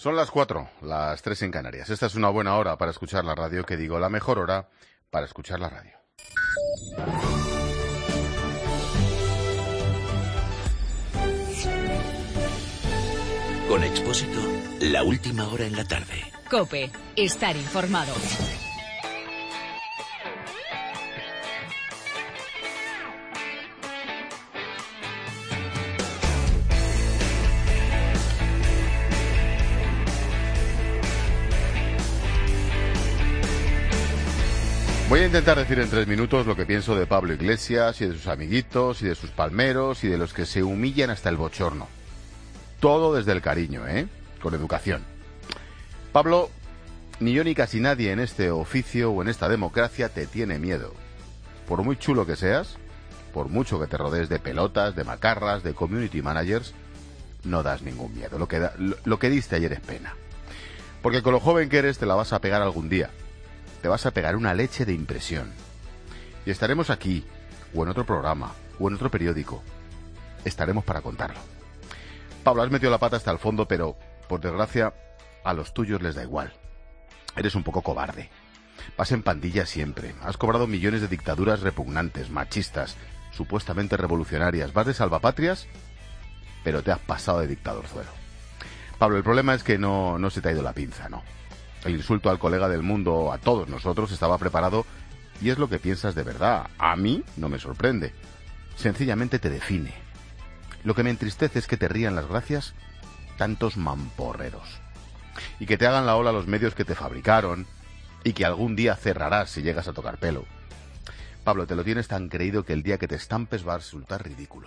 Son las 4, las 3 en Canarias. Esta es una buena hora para escuchar la radio, que digo, la mejor hora para escuchar la radio. Con Expósito, la última hora en la tarde. COPE, estar informado. Voy a intentar decir en 3 minutos lo que pienso de Pablo Iglesias y de sus amiguitos y de sus palmeros y de los que se humillan hasta el bochorno. Todo desde el cariño, con educación. Pablo, ni yo ni casi nadie en este oficio o en esta democracia te tiene miedo. Por muy chulo que seas, por mucho que te rodees de pelotas, de macarras, de community managers, no das ningún miedo. Lo que diste ayer es pena. Porque con lo joven que eres te la vas a pegar algún día. Te vas a pegar una leche de impresión. Y estaremos aquí, o en otro programa, o en otro periódico. Estaremos para contarlo. Pablo, has metido la pata hasta el fondo, pero, por desgracia, a los tuyos les da igual. Eres un poco cobarde. Vas en pandilla siempre. Has cobrado millones de dictaduras repugnantes, machistas, supuestamente revolucionarias. Vas de salvapatrias, pero te has pasado de dictadorzuelo. Pablo, el problema es que no se te ha ido la pinza, ¿no? El insulto al colega del mundo, a todos nosotros, estaba preparado y es lo que piensas de verdad. A mí no me sorprende. Sencillamente te define. Lo que me entristece es que te rían las gracias tantos mamporreros. Y que te hagan la ola los medios que te fabricaron y que algún día cerrarás si llegas a tocar pelo. Pablo, te lo tienes tan creído que el día que te estampes va a resultar ridículo.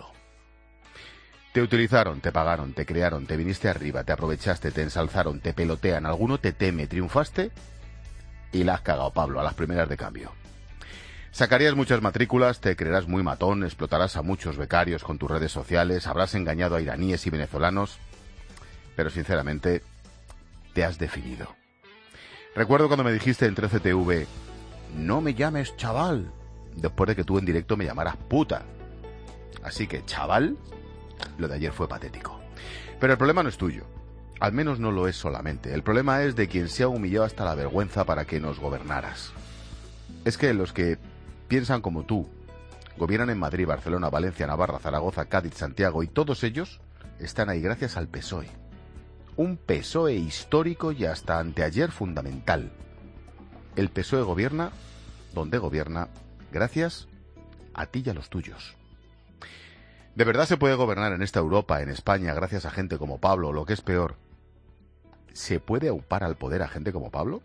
Te utilizaron, te pagaron, te crearon, te viniste arriba, te aprovechaste, te ensalzaron, te pelotean, alguno te teme, triunfaste y la has cagado, Pablo, a las primeras de cambio. Sacarías muchas matrículas, te creerás muy matón, explotarás a muchos becarios con tus redes sociales, habrás engañado a iraníes y venezolanos, pero sinceramente te has definido. Recuerdo cuando me dijiste en 13TV, no me llames chaval, después de que tú en directo me llamaras puta. Así que, chaval, lo de ayer fue patético. Pero el problema no es tuyo. Al menos no lo es solamente. El problema es de quien se ha humillado hasta la vergüenza para que nos gobernaras. Es que los que piensan como tú, gobiernan en Madrid, Barcelona, Valencia, Navarra, Zaragoza, Cádiz, Santiago, y todos ellos están ahí gracias al PSOE. Un PSOE histórico y hasta anteayer fundamental. El PSOE gobierna donde gobierna gracias a ti y a los tuyos. ¿De verdad se puede gobernar en esta Europa, en España, gracias a gente como Pablo, o lo que es peor? ¿Se puede aupar al poder a gente como Pablo?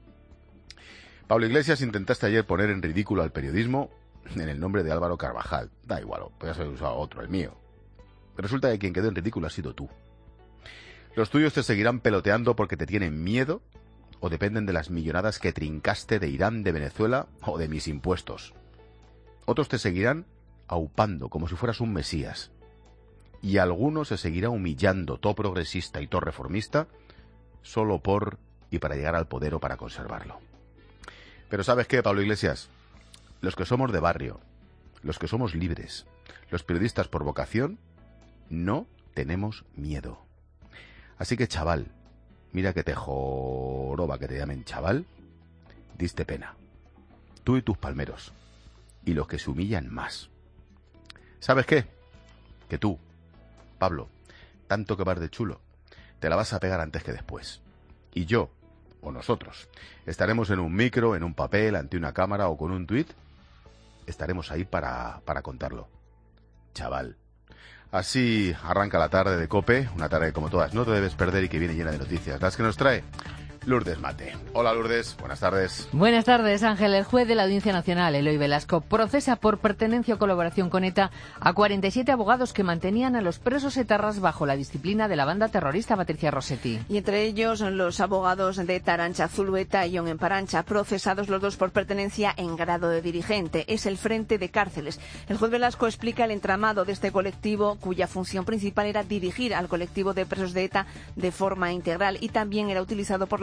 Pablo Iglesias, intentaste ayer poner en ridículo al periodismo en el nombre de Álvaro Carvajal. Da igual, podías haber usado otro, el mío. Resulta que quien quedó en ridículo ha sido tú. Los tuyos te seguirán peloteando porque te tienen miedo o dependen de las millonadas que trincaste de Irán, de Venezuela o de mis impuestos. Otros te seguirán aupando como si fueras un mesías. Y alguno se seguirá humillando, todo progresista y todo reformista, solo por y para llegar al poder o para conservarlo. Pero ¿sabes qué, Pablo Iglesias? Los que somos de barrio, los que somos libres, los periodistas por vocación, no tenemos miedo. Así que, chaval, mira que te joroba que te llamen chaval, diste pena. Tú y tus palmeros, y los que se humillan más. ¿Sabes qué? Que tú, Pablo, tanto que vas de chulo, te la vas a pegar antes que después. Y yo, o nosotros, estaremos en un micro, en un papel, ante una cámara o con un tuit, estaremos ahí para contarlo. Chaval. Así arranca la tarde de COPE, una tarde como todas no te debes perder y que viene llena de noticias. Las que nos trae Lourdes Mate. Hola Lourdes, buenas tardes. Buenas tardes, Ángel. El juez de la Audiencia Nacional, Eloy Velasco, procesa por pertenencia o colaboración con ETA a 47 abogados que mantenían a los presos etarras bajo la disciplina de la banda terrorista Patricia Rossetti. Y entre ellos los abogados de ETA Arantxa Zulueta y Jon Emparancha, procesados los dos por pertenencia en grado de dirigente. Es el Frente de Cárceles. El juez Velasco explica el entramado de este colectivo, cuya función principal era dirigir al colectivo de presos de ETA de forma integral y también era utilizado por la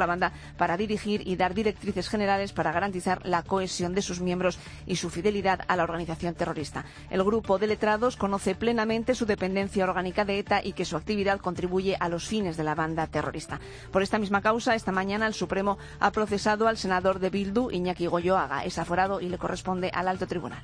banda para dirigir y dar directrices generales para garantizar la cohesión de sus miembros y su fidelidad a la organización terrorista. El grupo de letrados conoce plenamente su dependencia orgánica de ETA y que su actividad contribuye a los fines de la banda terrorista. Por esta misma causa, esta mañana el Supremo ha procesado al senador de Bildu, Iñaki Goyoaga. Es aforado y le corresponde al alto tribunal.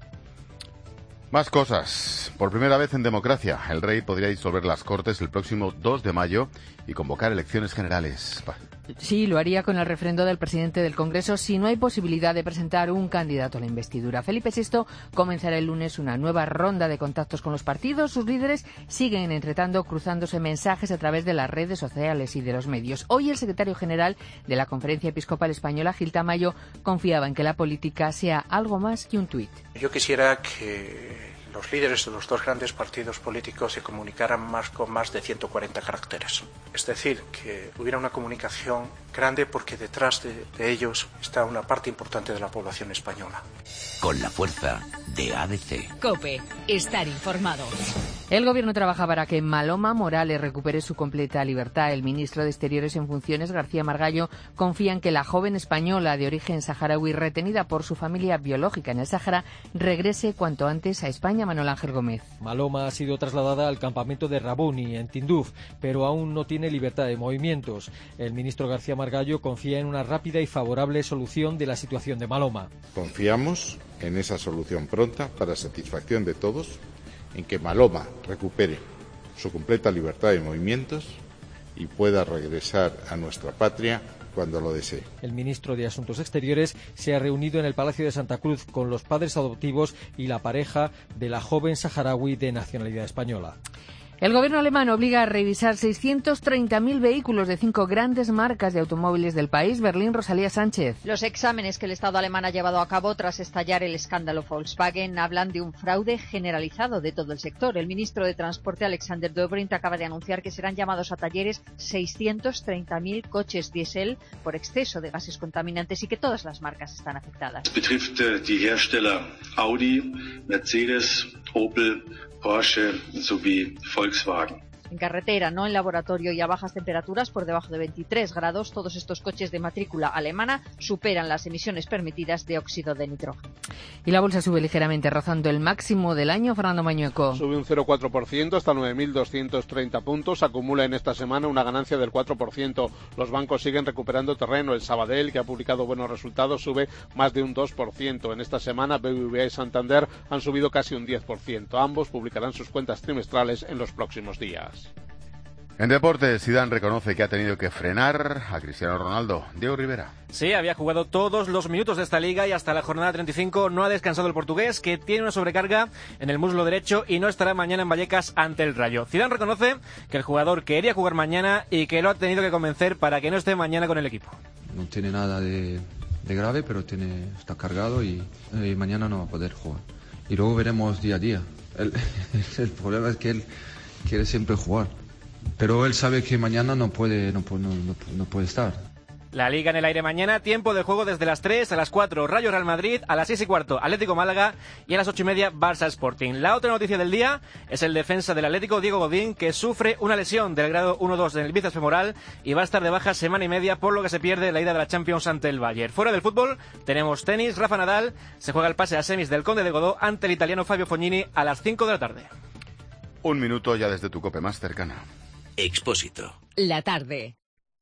Más cosas. Por primera vez en democracia, el rey podría disolver las Cortes el próximo 2 de mayo y convocar elecciones generales. Sí, lo haría con el refrendo del presidente del Congreso si no hay posibilidad de presentar un candidato a la investidura. Felipe VI comenzará el lunes una nueva ronda de contactos con los partidos. Sus líderes siguen, entretanto, cruzándose mensajes a través de las redes sociales y de los medios. Hoy el secretario general de la Conferencia Episcopal Española, Gil Tamayo, confiaba en que la política sea algo más que un tuit. Yo quisiera que los líderes de los dos grandes partidos políticos se comunicaran con más de 140 caracteres. Es decir, que hubiera una comunicación grande porque detrás de ellos está una parte importante de la población española. Con la fuerza de ABC. COPE. Estar informado. El Gobierno trabaja para que Maloma Morales recupere su completa libertad. El ministro de Exteriores en funciones, García Margallo, confía en que la joven española de origen saharaui retenida por su familia biológica en el Sáhara regrese cuanto antes a España. Manuel Ángel Gómez. Maloma ha sido trasladada al campamento de Rabuni, en Tinduf, pero aún no tiene libertad de movimientos. El ministro García Margallo confía en una rápida y favorable solución de la situación de Maloma. Confiamos en esa solución pronta para satisfacción de todos, en que Maloma recupere su completa libertad de movimientos y pueda regresar a nuestra patria cuando lo desee. El ministro de Asuntos Exteriores se ha reunido en el Palacio de Santa Cruz con los padres adoptivos y la pareja de la joven saharaui de nacionalidad española. El gobierno alemán obliga a revisar 630.000 vehículos de 5 grandes marcas de automóviles del país. Berlín, Rosalía Sánchez. Los exámenes que el Estado alemán ha llevado a cabo tras estallar el escándalo Volkswagen hablan de un fraude generalizado de todo el sector. El ministro de Transporte, Alexander Dobrindt, acaba de anunciar que serán llamados a talleres 630.000 coches diésel por exceso de gases contaminantes y que todas las marcas están afectadas. Betrifft die Hersteller Audi, Mercedes, Opel, Porsche sowie Volkswagen. En carretera, no en laboratorio y a bajas temperaturas, por debajo de 23 grados, todos estos coches de matrícula alemana superan las emisiones permitidas de óxido de nitrógeno. Y la bolsa sube ligeramente, rozando el máximo del año. Fernando Mañueco. Sube un 0,4% hasta 9.230 puntos. Acumula en esta semana una ganancia del 4%. Los bancos siguen recuperando terreno. El Sabadell, que ha publicado buenos resultados, sube más de un 2%. En esta semana, BBVA y Santander han subido casi un 10%. Ambos publicarán sus cuentas trimestrales en los próximos días. En deportes, Zidane reconoce que ha tenido que frenar a Cristiano Ronaldo. Diego Rivera. Sí, había jugado todos los minutos de esta liga y hasta la jornada 35 no ha descansado el portugués, que tiene una sobrecarga en el muslo derecho y no estará mañana en Vallecas ante el Rayo. Zidane reconoce que el jugador quería jugar mañana y que lo ha tenido que convencer para que no esté mañana con el equipo. No tiene nada de grave, pero está cargado y mañana no va a poder jugar. Y luego veremos día a día. El problema es que él quiere siempre jugar. Pero él sabe que mañana no puede estar. La Liga en el aire mañana, tiempo de juego desde las 3 a las 4, Rayo Real Madrid, a las 6:15, Atlético Málaga y a las 8:30, Barça Sporting. La otra noticia del día es el defensa del Atlético, Diego Godín, que sufre una lesión del grado 1-2 en el bíceps femoral y va a estar de baja semana y media, por lo que se pierde la ida de la Champions ante el Bayern. Fuera del fútbol, tenemos tenis. Rafa Nadal se juega el pase a semis del Conde de Godó ante el italiano Fabio Fognini a las 5 de la tarde. Un minuto ya desde tu COPE más cercana. Expósito. La tarde.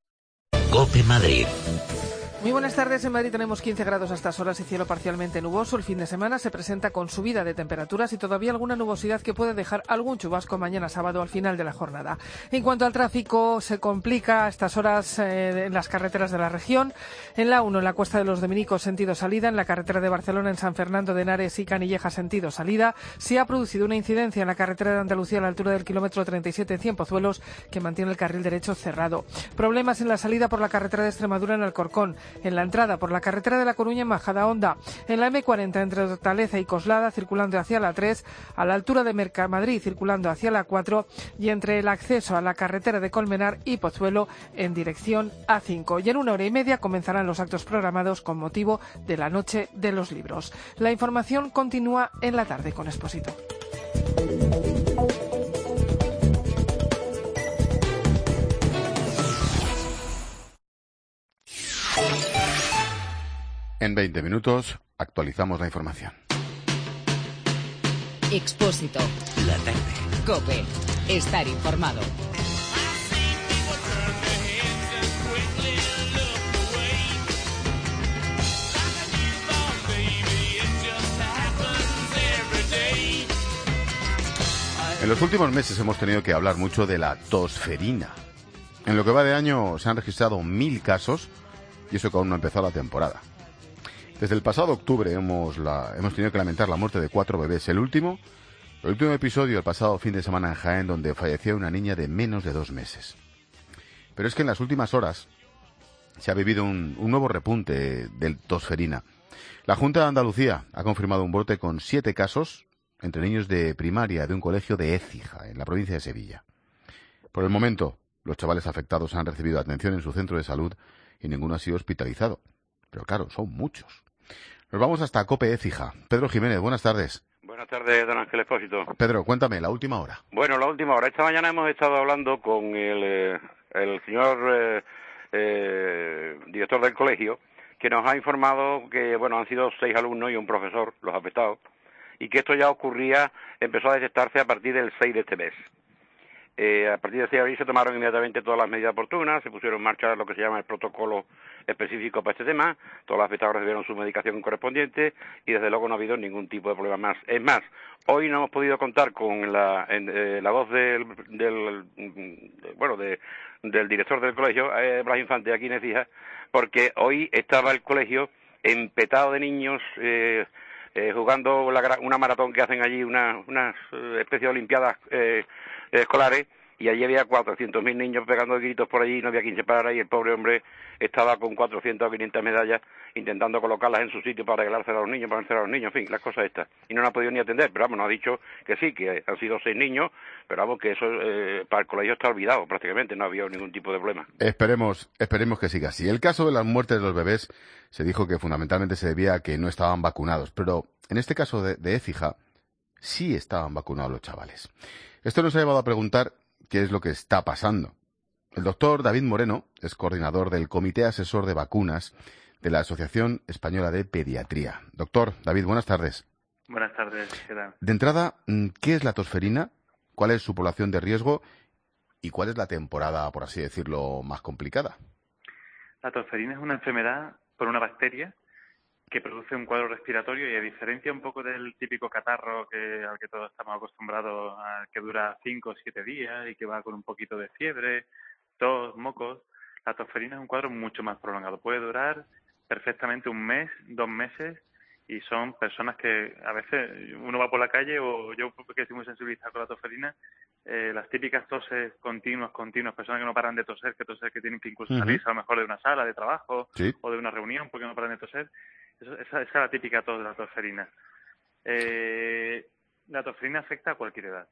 COPE Madrid. Muy buenas tardes. En Madrid tenemos 15 grados a estas horas y cielo parcialmente nuboso. El fin de semana se presenta con subida de temperaturas y todavía alguna nubosidad que puede dejar algún chubasco mañana sábado al final de la jornada. En cuanto al tráfico, se complica a estas horas en las carreteras de la región. En la 1, en la Cuesta de los Dominicos, sentido salida. En la carretera de Barcelona, en San Fernando de Henares y Canilleja, sentido salida. Se ha producido una incidencia en la carretera de Andalucía a la altura del kilómetro 37 en Cienpozuelos, que mantiene el carril derecho cerrado. Problemas en la salida por la carretera de Extremadura en Alcorcón. En la entrada por la carretera de La Coruña en Majadahonda, en la M40 entre Hortaleza y Coslada circulando hacia la 3, a la altura de Mercamadrid circulando hacia la 4 y entre el acceso a la carretera de Colmenar y Pozuelo en dirección A5. Y en 1 hora y media comenzarán los actos programados con motivo de la Noche de los Libros. La información continúa en la tarde con Expósito. En 20 minutos actualizamos la información. Expósito. La tarde. COPE. Estar informado. En los últimos meses hemos tenido que hablar mucho de la tosferina. En lo que va de año se han registrado 1000 casos y eso que aún no ha empezado la temporada. Desde el pasado octubre hemos tenido que lamentar la muerte de 4 bebés. El último episodio el pasado fin de semana en Jaén, donde falleció una niña de menos de 2 meses. Pero es que en las últimas horas se ha vivido un nuevo repunte de tosferina. La Junta de Andalucía ha confirmado un brote con 7 casos entre niños de primaria de un colegio de Écija, en la provincia de Sevilla. Por el momento, los chavales afectados han recibido atención en su centro de salud y ninguno ha sido hospitalizado. Pero claro, son muchos. Nos vamos hasta COPE Écija. Pedro Jiménez, buenas tardes. Buenas tardes, don Ángel Expósito. Pedro, cuéntame, la última hora. Bueno, la última hora. Esta mañana hemos estado hablando con el señor director del colegio, que nos ha informado que, bueno, han sido 6 alumnos y un profesor los afectados, y que esto ya empezó a detectarse a partir del 6 de este mes. A partir de ese abril se tomaron inmediatamente todas las medidas oportunas, se pusieron en marcha lo que se llama el protocolo específico para este tema, todos los afectados recibieron su medicación correspondiente y desde luego no ha habido ningún tipo de problema más. Es más, hoy no hemos podido contar con la voz del director del colegio, Blas Infante, aquí en Écija, porque hoy estaba el colegio empetado de niños jugando una maratón que hacen allí, una especie de olimpiadas escolares, y allí había 400.000 niños pegando gritos por allí, no había quien se parara, y el pobre hombre estaba con 400 o 500 medallas intentando colocarlas en su sitio para regalárselas a los niños, en fin, las cosas estas. Y no nos ha podido ni atender, pero vamos, nos ha dicho que sí, que han sido 6 niños, pero vamos, que eso para el colegio está olvidado prácticamente, no ha habido ningún tipo de problema. Esperemos que siga así. El caso de las muertes de los bebés se dijo que fundamentalmente se debía a que no estaban vacunados, pero en este caso de Écija sí estaban vacunados los chavales. Esto nos ha llevado a preguntar qué es lo que está pasando. El doctor David Moreno es coordinador del Comité Asesor de Vacunas de la Asociación Española de Pediatría. Doctor David, buenas tardes. Buenas tardes, ¿qué tal? De entrada, ¿qué es la tosferina? ¿Cuál es su población de riesgo? ¿Y cuál es la temporada, por así decirlo, más complicada? La tosferina es una enfermedad por una bacteria que produce un cuadro respiratorio y, a diferencia un poco del típico catarro al que todos estamos acostumbrados, que dura 5 o 7 días y que va con un poquito de fiebre, tos, mocos, la tosferina es un cuadro mucho más prolongado. Puede durar perfectamente 1 mes, 2 meses, y son personas que a veces uno va por la calle, o yo que estoy muy sensibilizado con la tosferina, las típicas toses continuas, personas que no paran de toser, que tienen que incluso salirse a lo mejor de una sala de trabajo, ¿sí?, o de una reunión porque no paran de toser. Esa es la típica tos de la tosferina. La tosferina afecta a cualquier edad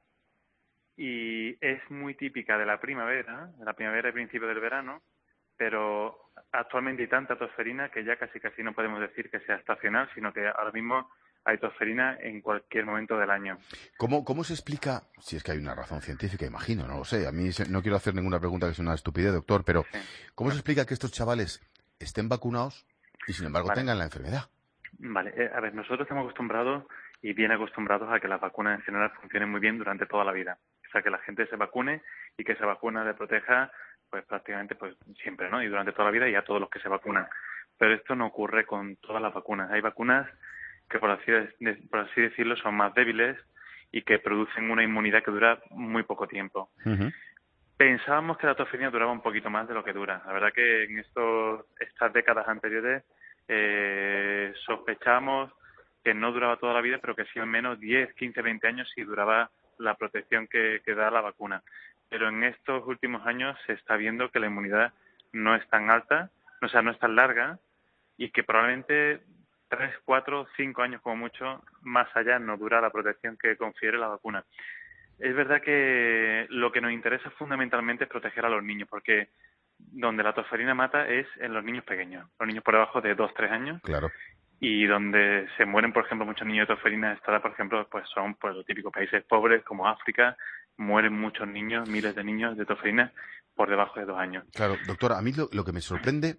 y es muy típica de la primavera y principio del verano, pero actualmente hay tanta tosferina que ya casi no podemos decir que sea estacional, sino que ahora mismo hay tosferina en cualquier momento del año. ¿Cómo se explica, si es que hay una razón científica, imagino, no lo sé, a mí no quiero hacer ninguna pregunta que sea una estupidez, doctor, pero sí, ¿cómo se explica que estos chavales estén vacunados y sin embargo tengan la enfermedad? Vale, a ver, nosotros estamos acostumbrados y bien acostumbrados a que las vacunas en general funcionen muy bien durante toda la vida. O sea, que la gente se vacune y que esa vacuna le proteja pues prácticamente pues siempre, ¿no? Y durante toda la vida y a todos los que se vacunan. Pero esto no ocurre con todas las vacunas. Hay vacunas que por así decirlo son más débiles y que producen una inmunidad que dura muy poco tiempo. Uh-huh. Pensábamos que la tosferina duraba un poquito más de lo que dura. La verdad que en estas décadas anteriores sospechábamos que no duraba toda la vida, pero que sí al menos 10, 15, 20 años sí duraba la protección que da la vacuna. Pero en estos últimos años se está viendo que la inmunidad no es tan alta, o sea, no es tan larga, y que probablemente 3, 4, 5 años como mucho, más allá no dura la protección que confiere la vacuna. Es verdad que lo que nos interesa fundamentalmente es proteger a los niños, porque donde la tosferina mata es en los niños pequeños, los niños por debajo de 2, 3 años. Claro. Y donde se mueren, por ejemplo, muchos niños de tosferina, por ejemplo, pues son pues los típicos países pobres como África, mueren muchos niños, miles de niños de tosferina por debajo de 2 años. Claro, doctora, a mí lo que me sorprende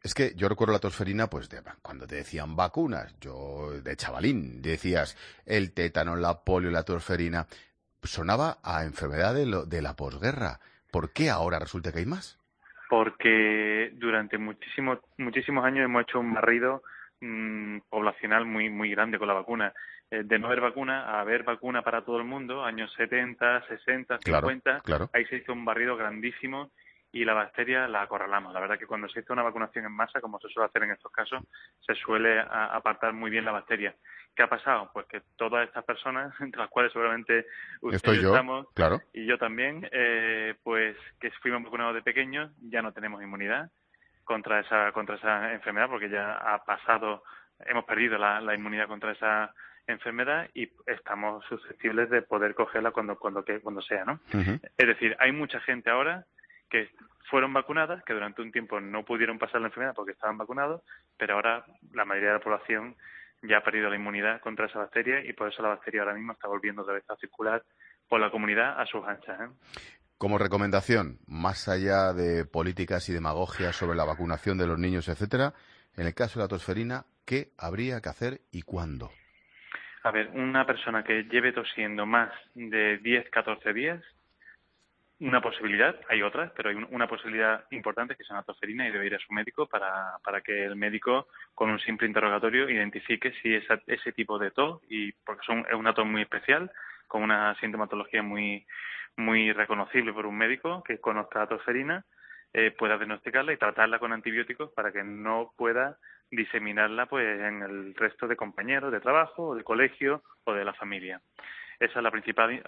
Es que yo recuerdo la tosferina, pues cuando te decían vacunas, yo de chavalín decías el tétano, la polio, la tosferina, sonaba a enfermedad de la posguerra. ¿Por qué ahora resulta que hay más? Porque durante muchísimos años hemos hecho un barrido poblacional muy grande con la vacuna. De no haber vacuna a haber vacuna para todo el mundo, años 70, 60, 50, claro. Ahí se hizo un barrido grandísimo y la bacteria la acorralamos. La verdad que cuando se hizo una vacunación en masa, como se suele hacer en estos casos, se suele apartar muy bien la bacteria. ¿Qué ha pasado? Pues que todas estas personas, entre las cuales seguramente ustedes estamos, claro, y yo también, pues que fuimos vacunados de pequeños, ya no tenemos inmunidad contra esa enfermedad, porque ya ha pasado, hemos perdido la inmunidad contra esa enfermedad y estamos susceptibles de poder cogerla cuando sea, ¿no? Uh-huh. Es decir, hay mucha gente ahora que fueron vacunadas, que durante un tiempo no pudieron pasar la enfermedad porque estaban vacunados, pero ahora la mayoría de la población ya ha perdido la inmunidad contra esa bacteria y por eso la bacteria ahora mismo está volviendo otra vez a circular por la comunidad a sus anchas, ¿eh? Como recomendación, más allá de políticas y demagogias sobre la vacunación de los niños, etcétera, en el caso de la tosferina, ¿qué habría que hacer y cuándo? A ver, una persona que lleve tosiendo más de 10, 14 días, una posibilidad, hay otras, pero hay una posibilidad importante que es una tosferina y debe ir a su médico para que el médico, con un simple interrogatorio, identifique si ese tipo de tos, y porque es una tos muy especial, con una sintomatología muy reconocible por un médico que conozca la tosferina, pueda diagnosticarla y tratarla con antibióticos para que no pueda diseminarla pues en el resto de compañeros de trabajo, o de colegio o de la familia. Esa es la principal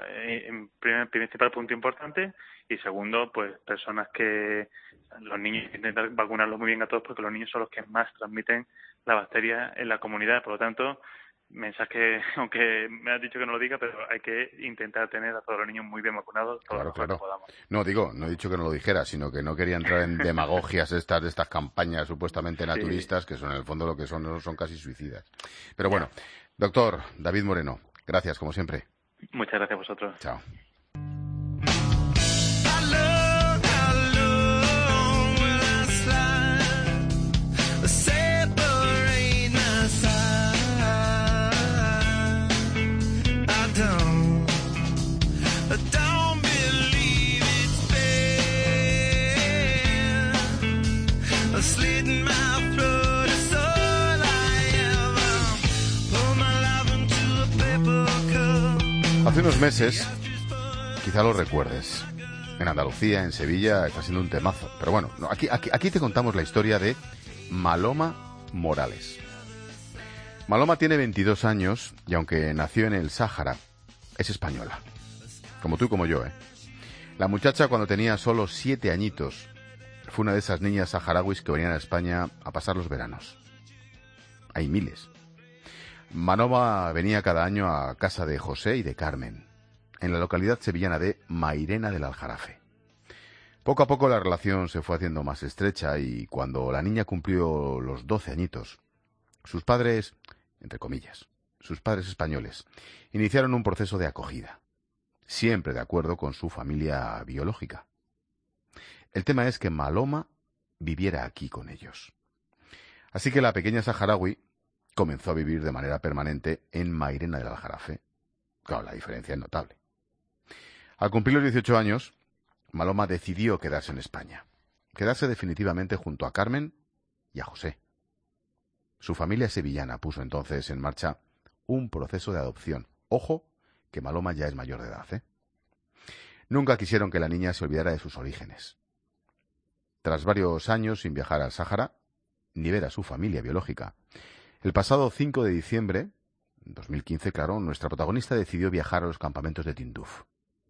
punto importante. Y segundo, pues personas que los niños intentan vacunarlos muy bien a todos, porque los niños son los que más transmiten la bacteria en la comunidad. Por lo tanto, mensaje, aunque me has dicho que no lo diga, pero hay que intentar tener a todos los niños muy bien vacunados todo lo que podamos. No he dicho que no lo dijera, sino que no quería entrar en demagogias de estas campañas supuestamente naturistas, que son en el fondo lo que son casi suicidas. Pero bueno, doctor David Moreno, gracias como siempre. Muchas gracias a vosotros. Chao. Hace unos meses, quizá lo recuerdes, en Andalucía, en Sevilla, está siendo un temazo. Pero bueno, aquí te contamos la historia de Maloma Morales. Maloma tiene 22 años y aunque nació en el Sáhara, es española. Como tú y como yo, ¿eh? La muchacha, cuando tenía solo 7 añitos, fue una de esas niñas saharauis que venían a España a pasar los veranos. Hay miles. Maloma venía cada año a casa de José y de Carmen, en la localidad sevillana de Mairena del Aljarafe. Poco a poco la relación se fue haciendo más estrecha y cuando la niña cumplió los 12 añitos, sus padres, entre comillas, sus padres españoles, iniciaron un proceso de acogida, siempre de acuerdo con su familia biológica. El tema es que Maloma viviera aquí con ellos. Así que la pequeña saharaui comenzó a vivir de manera permanente en Mairena del Aljarafe. Claro, la diferencia es notable. Al cumplir los 18 años, Maloma decidió quedarse en España, quedarse definitivamente junto a Carmen y a José. Su familia sevillana puso entonces en marcha un proceso de adopción. Ojo, que Maloma ya es mayor de edad, ¿eh? Nunca quisieron que la niña se olvidara de sus orígenes. Tras varios años sin viajar al Sáhara, ni ver a su familia biológica, el pasado 5 de diciembre, 2015, claro, nuestra protagonista decidió viajar a los campamentos de Tinduf.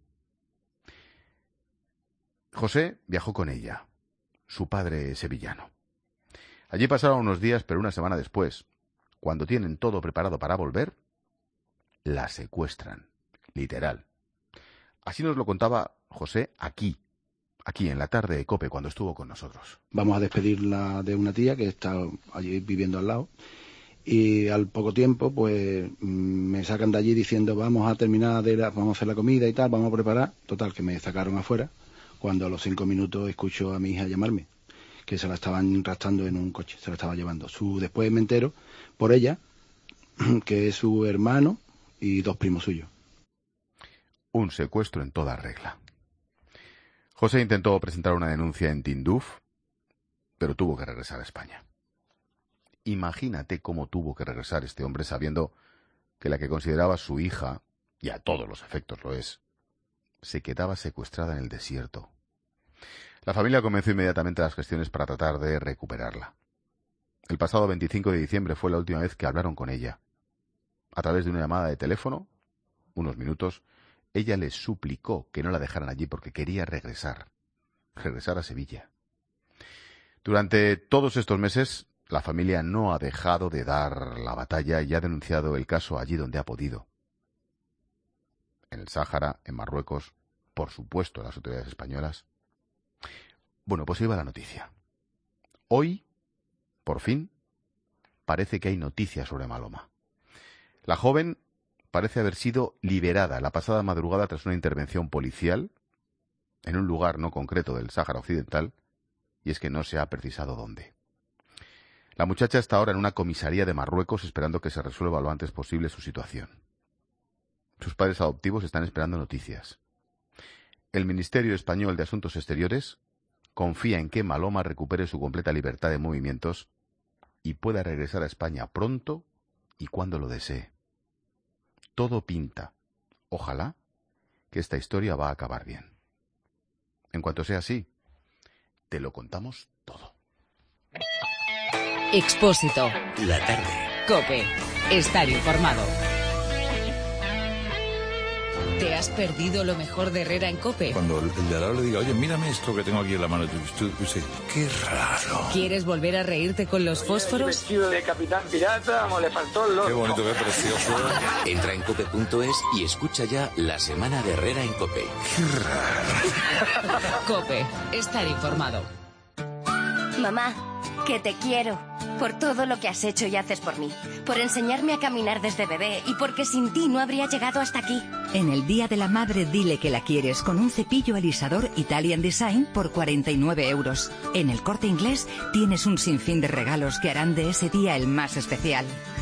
José viajó con ella, su padre sevillano. Allí pasaron unos días, pero una semana después, cuando tienen todo preparado para volver, la secuestran, literal. Así nos lo contaba José aquí en la tarde de COPE, cuando estuvo con nosotros. Vamos a despedirla de una tía que está allí viviendo al lado. Y al poco tiempo, pues me sacan de allí diciendo vamos a terminar vamos a hacer la comida y tal, vamos a preparar. Total, que me sacaron afuera, cuando a los 5 minutos escucho a mi hija llamarme, que se la estaban raptando en un coche, se la estaba llevando. Después me entero por ella que es su hermano y 2 primos suyos. Un secuestro en toda regla. José intentó presentar una denuncia en Tinduf, pero tuvo que regresar a España. Imagínate cómo tuvo que regresar este hombre sabiendo que la que consideraba su hija, y a todos los efectos lo es, se quedaba secuestrada en el desierto. La familia comenzó inmediatamente las gestiones para tratar de recuperarla. El pasado 25 de diciembre fue la última vez que hablaron con ella. A través de una llamada de teléfono, unos minutos, ella les suplicó que no la dejaran allí porque quería regresar a Sevilla. Durante todos estos meses, la familia no ha dejado de dar la batalla y ha denunciado el caso allí donde ha podido. En el Sáhara, en Marruecos, por supuesto, las autoridades españolas. Bueno, pues ahí va la noticia. Hoy, por fin, parece que hay noticias sobre Maloma. La joven parece haber sido liberada la pasada madrugada tras una intervención policial en un lugar no concreto del Sáhara Occidental, y es que no se ha precisado dónde. La muchacha está ahora en una comisaría de Marruecos esperando que se resuelva lo antes posible su situación. Sus padres adoptivos están esperando noticias. El Ministerio Español de Asuntos Exteriores confía en que Maloma recupere su completa libertad de movimientos y pueda regresar a España pronto y cuando lo desee. Todo pinta, ojalá, que esta historia va a acabar bien. En cuanto sea así, te lo contamos todo. Expósito. La tarde. COPE. Estar informado. ¿Te has perdido lo mejor de Herrera en COPE? Cuando el de al lado le diga, oye, mírame esto que tengo aquí en la mano, tú dices, qué raro. ¿Quieres volver a reírte con los fósforos? Vestido de capitán pirata, vamos, le faltó el loco. Qué bonito, qué precioso. Entra en cope.es y escucha ya la semana de Herrera en COPE. Qué raro. COPE. Estar informado. Mamá, que te quiero. Por todo lo que has hecho y haces por mí. Por enseñarme a caminar desde bebé y porque sin ti no habría llegado hasta aquí. En el Día de la Madre dile que la quieres con un cepillo alisador Italian Design por 49 €. En El Corte Inglés tienes un sinfín de regalos que harán de ese día el más especial.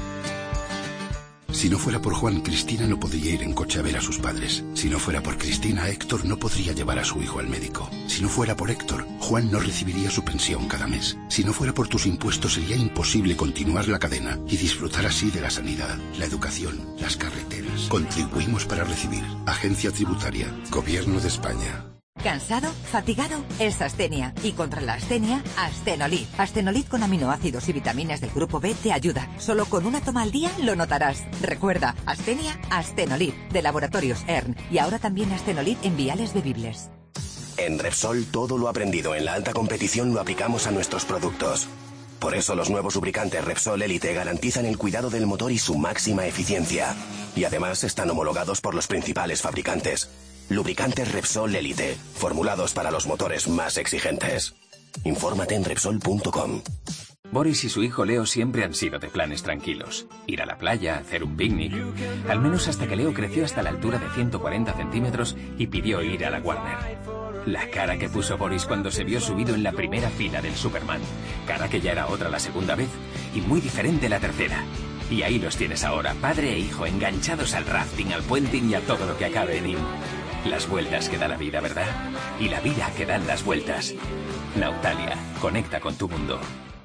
Si no fuera por Juan, Cristina no podría ir en coche a ver a sus padres. Si no fuera por Cristina, Héctor no podría llevar a su hijo al médico. Si no fuera por Héctor, Juan no recibiría su pensión cada mes. Si no fuera por tus impuestos, sería imposible continuar la cadena y disfrutar así de la sanidad, la educación, las carreteras. Contribuimos para recibir. Agencia Tributaria, Gobierno de España. ¿Cansado? ¿Fatigado? Es astenia. Y contra la astenia, Astenolit. Astenolit con aminoácidos y vitaminas del grupo B te ayuda. Solo con una toma al día lo notarás. Recuerda, astenia, Astenolit, de Laboratorios ERN. Y ahora también Astenolit en viales bebibles. En Repsol, todo lo aprendido en la alta competición lo aplicamos a nuestros productos. Por eso los nuevos lubricantes Repsol Elite garantizan el cuidado del motor y su máxima eficiencia. Y además están homologados por los principales fabricantes. Lubricantes Repsol Elite, formulados para los motores más exigentes. Infórmate en Repsol.com. Boris y su hijo Leo siempre han sido de planes tranquilos. Ir a la playa, hacer un picnic. Al menos hasta que Leo creció hasta la altura de 140 centímetros y pidió ir a la Warner. La cara que puso Boris cuando se vio subido en la primera fila del Superman. Cara que ya era otra la segunda vez y muy diferente la tercera. Y ahí los tienes ahora, padre e hijo, enganchados al rafting, al puenting y a todo lo que acabe en in. Las vueltas que da la vida, ¿verdad? Y la vida que dan las vueltas. Nautalia, conecta con tu mundo.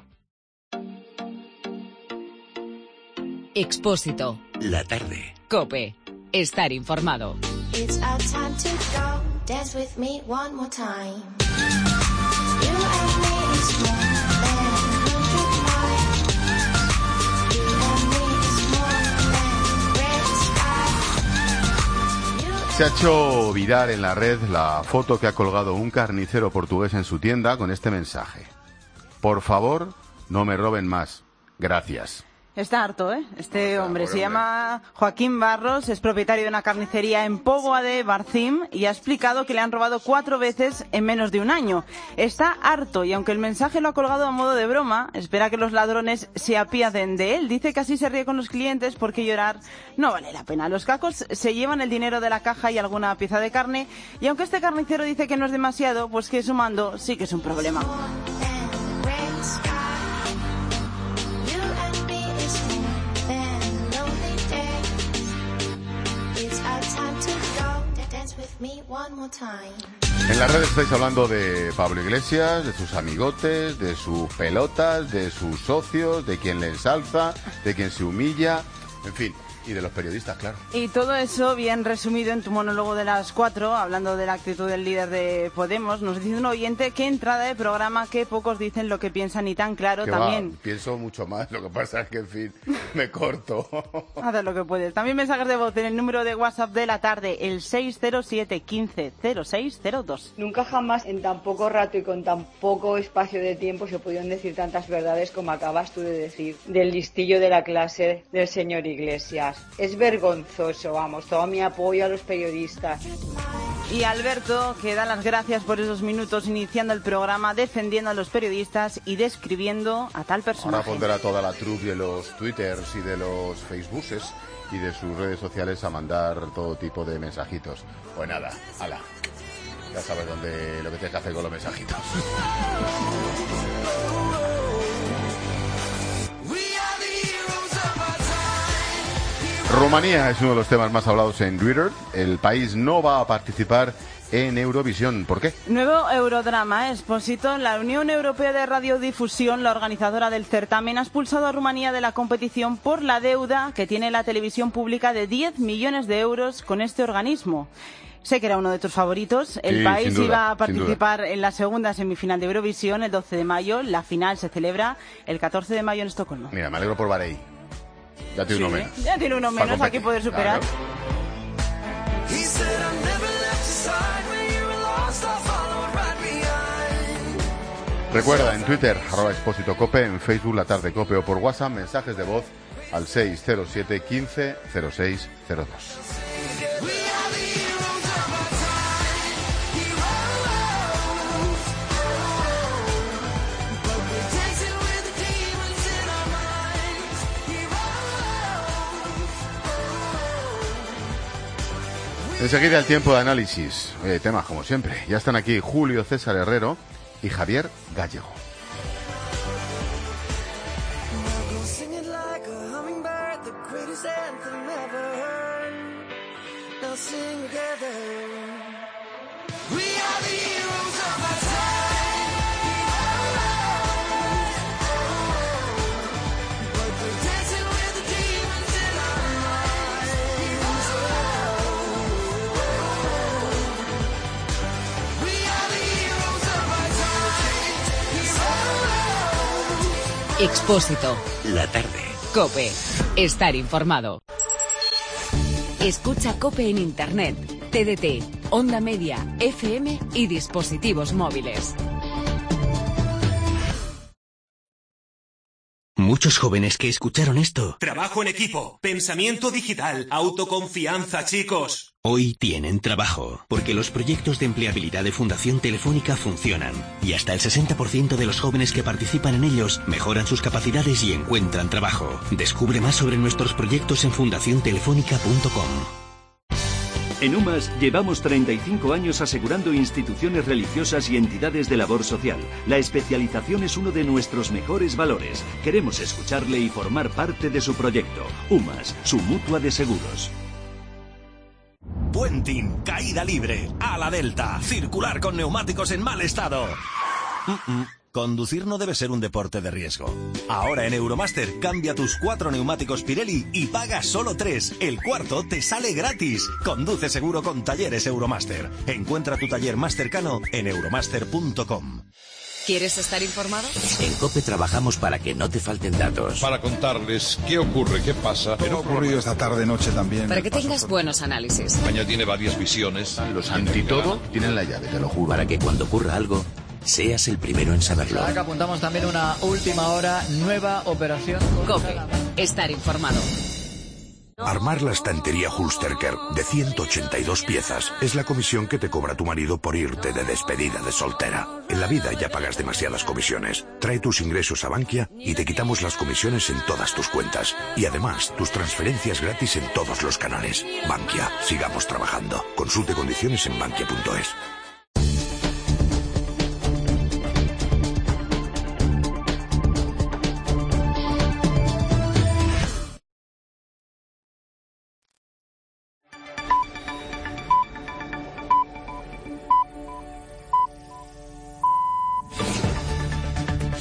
Expósito. La tarde. COPE. Estar informado. It's our time to go. Dance with me one more time. You and me is more than 100 miles. You and me is more than red sky. Se ha hecho viral en la red la foto que ha colgado un carnicero portugués en su tienda con este mensaje: por favor, no me roben más. Gracias. Está harto, ¿eh? Este hombre se llama Joaquín Barros, es propietario de una carnicería en Póvoa de Barcim y ha explicado que le han robado 4 veces en menos de un año. Está harto y aunque el mensaje lo ha colgado a modo de broma, espera que los ladrones se apiaden de él. Dice que así se ríe con los clientes porque llorar no vale la pena. Los cacos se llevan el dinero de la caja y alguna pieza de carne y aunque este carnicero dice que no es demasiado, pues que sumando sí que es un problema. the sky. You and me is more than a lonely day. It's our time to go. Dance with me one more time. En las redes estáis hablando de Pablo Iglesias, de sus amigotes, de sus pelotas, de sus socios, de quien le ensalza, de quien se humilla, en fin, y de los periodistas, claro. Y todo eso bien resumido en tu monólogo de las 4, hablando de la actitud del líder de Podemos. Nos dice un oyente: qué entrada de programa, que pocos dicen lo que piensan y tan claro. También pienso mucho más, lo que pasa es que, en fin, me corto. Haz lo que puedes. También mensajes de voz en el número de WhatsApp de la tarde, el 607 15 0602. Nunca jamás en tan poco rato y con tan poco espacio de tiempo se pudieron decir tantas verdades como acabas tú de decir del listillo de la clase del señor Iglesias. Es vergonzoso, vamos, todo mi apoyo a los periodistas. Y Alberto, que da las gracias por esos minutos iniciando el programa, defendiendo a los periodistas y describiendo a tal personaje. Ahora pondrá toda la troupe de los Twitters y de los Facebookes y de sus redes sociales a mandar todo tipo de mensajitos. Pues nada, ala. Ya sabes lo que tienes que hacer con los mensajitos. Rumanía es uno de los temas más hablados en Twitter. El país no va a participar en Eurovisión. ¿Por qué? Nuevo Eurodrama, Expósito. La Unión Europea de Radiodifusión, la organizadora del certamen, ha expulsado a Rumanía de la competición por la deuda que tiene la televisión pública de 10 millones de euros con este organismo. Sé que era uno de tus favoritos. El Sí, país sin duda, iba a participar en la segunda semifinal de Eurovisión el 12 de mayo. La final se celebra el 14 de mayo en Estocolmo. Mira, me alegro por Bahrein. Ya tiene uno menos. Ya tiene uno menos, aquí poder superar. Claro. Recuerda, en Twitter, @expósitocope, en Facebook, La Tarde Cope, o por WhatsApp, mensajes de voz al 607 15 0602. Enseguida el tiempo de análisis. Temas como siempre. Ya están aquí Julio César Herrero y Javier Gallego. Expósito. La tarde. COPE. Estar informado. Escucha COPE en Internet, TDT, Onda Media, FM y dispositivos móviles. Muchos jóvenes que escucharon esto Trabajo en equipo, pensamiento digital, autoconfianza, chicos. hoy tienen trabajo, porque los proyectos de empleabilidad de Fundación Telefónica funcionan y hasta el 60% de los jóvenes que participan en ellos mejoran sus capacidades y encuentran trabajo. Descubre más sobre nuestros proyectos en fundaciontelefónica.com. En UMAS llevamos 35 años asegurando instituciones religiosas y entidades de labor social. La especialización es uno de nuestros mejores valores. Queremos escucharle y formar parte de su proyecto. UMAS, su mutua de seguros. Puenting, caída libre, ala delta, circular con neumáticos en mal estado. Conducir no debe ser un deporte de riesgo. Ahora en Euromaster, cambia tus 4 neumáticos Pirelli y pagas solo 3. El cuarto te sale gratis. Conduce seguro con Talleres Euromaster. Encuentra tu taller más cercano en euromaster.com. ¿Quieres estar informado? En COPE trabajamos para que no te falten datos. Para contarles qué ocurre, qué pasa. Todo ha ocurrido esta tarde-noche también. Para que tengas buenos análisis. España tiene varias visiones. Los antitodo tienen la llave, te lo juro. Para que cuando ocurra algo, seas el primero en saberlo. Ahora que apuntamos también una última hora, nueva operación. COPE. Estar informado. Armar la estantería Hulsterker de 182 piezas es la comisión que te cobra tu marido por irte de despedida de soltera. En la vida ya pagas demasiadas comisiones. Trae tus ingresos a Bankia y te quitamos las comisiones en todas tus cuentas. Y además, tus transferencias gratis en todos los canales. Bankia, sigamos trabajando. Consulte condiciones en bankia.es.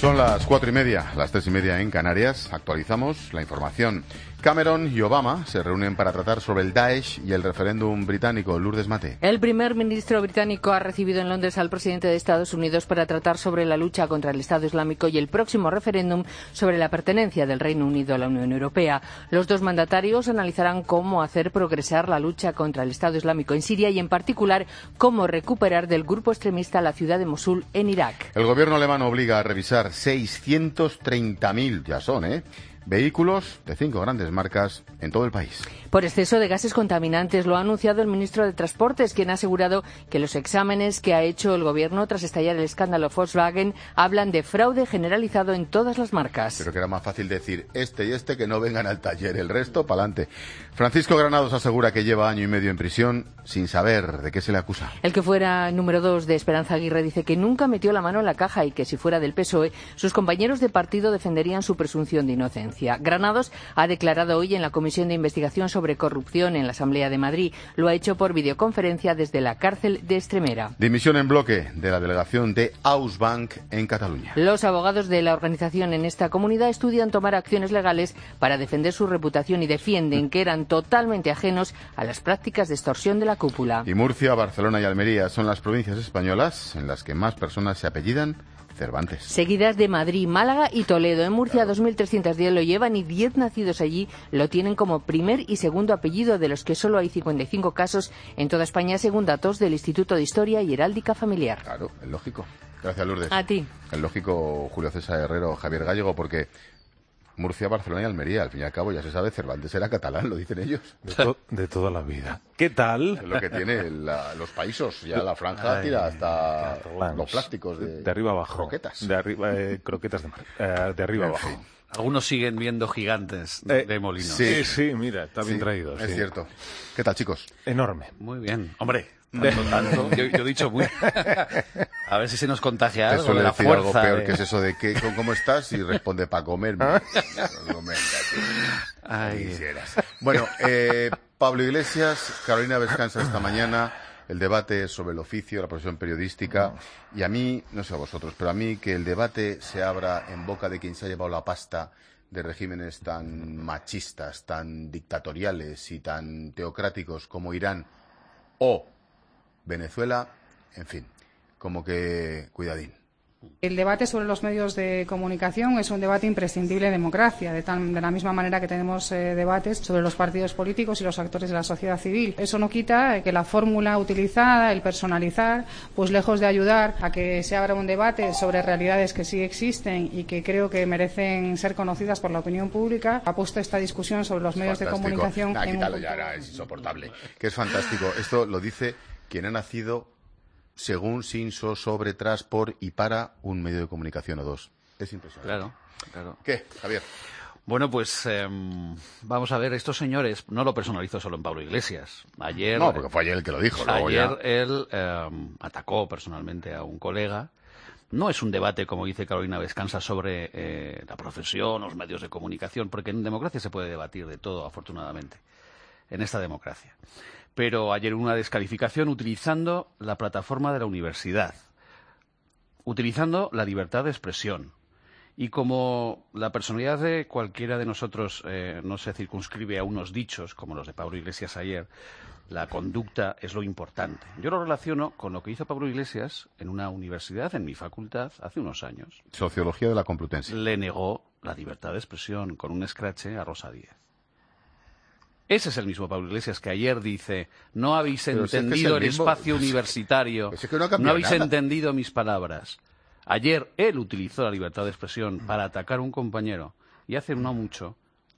Son las 4:30, las 3:30 en Canarias. Actualizamos la información. Cameron y Obama se reúnen para tratar sobre el Daesh y el referéndum británico. Lourdes Mate. El primer ministro británico ha recibido en Londres al presidente de Estados Unidos para tratar sobre la lucha contra el Estado Islámico y el próximo referéndum sobre la pertenencia del Reino Unido a la Unión Europea. Los dos mandatarios analizarán cómo hacer progresar la lucha contra el Estado Islámico en Siria y, en particular, cómo recuperar del grupo extremista la ciudad de Mosul en Irak. El gobierno alemán obliga a revisar 630.000, ya son, vehículos de 5 grandes marcas en todo el país. Por exceso de gases contaminantes, lo ha anunciado el ministro de Transportes, quien ha asegurado que los exámenes que ha hecho el gobierno tras estallar el escándalo Volkswagen hablan de fraude generalizado en todas las marcas. Pero que era más fácil decir este y este que no vengan al taller, el resto pa'lante. Francisco Granados asegura que lleva 1 año y medio en prisión sin saber de qué se le acusa. El que fuera número 2 de Esperanza Aguirre dice que nunca metió la mano en la caja y que si fuera del PSOE, sus compañeros de partido defenderían su presunción de inocencia. Granados ha declarado hoy en la Comisión de Investigación sobre Corrupción en la Asamblea de Madrid. Lo ha hecho por videoconferencia desde la cárcel de Extremera. Dimisión en bloque de la delegación de Ausbank en Cataluña. Los abogados de la organización en esta comunidad estudian tomar acciones legales para defender su reputación y defienden que eran totalmente ajenos a las prácticas de extorsión de la cúpula. Y Murcia, Barcelona y Almería son las provincias españolas en las que más personas se apellidan Cervantes. Seguidas de Madrid, Málaga y Toledo. En Murcia 2.310 lo llevan y 10 nacidos allí lo tienen como primer y segundo apellido, de los que solo hay 55 casos en toda España, según datos del Instituto de Historia y Heráldica Familiar. Claro, es lógico. Gracias, Lourdes. A ti. Es lógico, Julio César Herrero, Javier Gallego, porque Murcia, Barcelona y Almería, al fin y al cabo, ya se sabe, Cervantes era catalán, lo dicen ellos. De toda la vida. ¿Qué tal? Es lo que tiene los países, ya la franja tira hasta los plásticos de arriba abajo. Croquetas. De arriba, croquetas de mar. De arriba abajo. Algunos siguen viendo gigantes de molinos. Sí, mira, está bien traído. Es cierto. ¿Qué tal, chicos? Enorme. Muy bien. Hombre, tanto. Yo he dicho muy... A ver si se nos contagia algo de la fuerza. Algo peor que es eso de que, ¿cómo estás? Y responde, para comerme. Bueno, Pablo Iglesias, Carolina Vescanza esta mañana, el debate sobre el oficio, la profesión periodística, y a mí, no sé a vosotros, pero a mí que el debate se abra en boca de quien se ha llevado la pasta de regímenes tan machistas, tan dictatoriales y tan teocráticos como Irán o Venezuela, en fin, como que cuidadín. El debate sobre los medios de comunicación es un debate imprescindible en democracia, de la misma manera que tenemos debates sobre los partidos políticos y los actores de la sociedad civil. Eso no quita que la fórmula utilizada, el personalizar, pues lejos de ayudar a que se abra un debate sobre realidades que sí existen y que creo que merecen ser conocidas por la opinión pública, ha puesto esta discusión sobre los medios de comunicación en quítalo ya, ahora es insoportable. Que es fantástico. Esto lo dice quien ha nacido según, sin, sobre, tras, por y para un medio de comunicación o dos. Es impresionante. Claro. ¿Qué, Javier? Bueno, pues vamos a ver, estos señores, no lo personalizó solo en Pablo Iglesias. Ayer... No, porque fue ayer el que lo dijo. Ayer él atacó personalmente a un colega. No es un debate, como dice Carolina Vescanza, sobre la profesión, los medios de comunicación, porque en democracia se puede debatir de todo, afortunadamente, en esta democracia. Pero ayer una descalificación utilizando la plataforma de la universidad, utilizando la libertad de expresión. Y como la personalidad de cualquiera de nosotros no se circunscribe a unos dichos, como los de Pablo Iglesias ayer, la conducta es lo importante. Yo lo relaciono con lo que hizo Pablo Iglesias en una universidad, en mi facultad, hace unos años. Sociología de la Complutense. Le negó la libertad de expresión con un escrache a Rosa Díez. Ese es el mismo Pablo Iglesias que ayer dice, no habéis entendido el espacio universitario, no habéis entendido mis palabras. Ayer él utilizó la libertad de expresión para atacar a un compañero y hace no mucho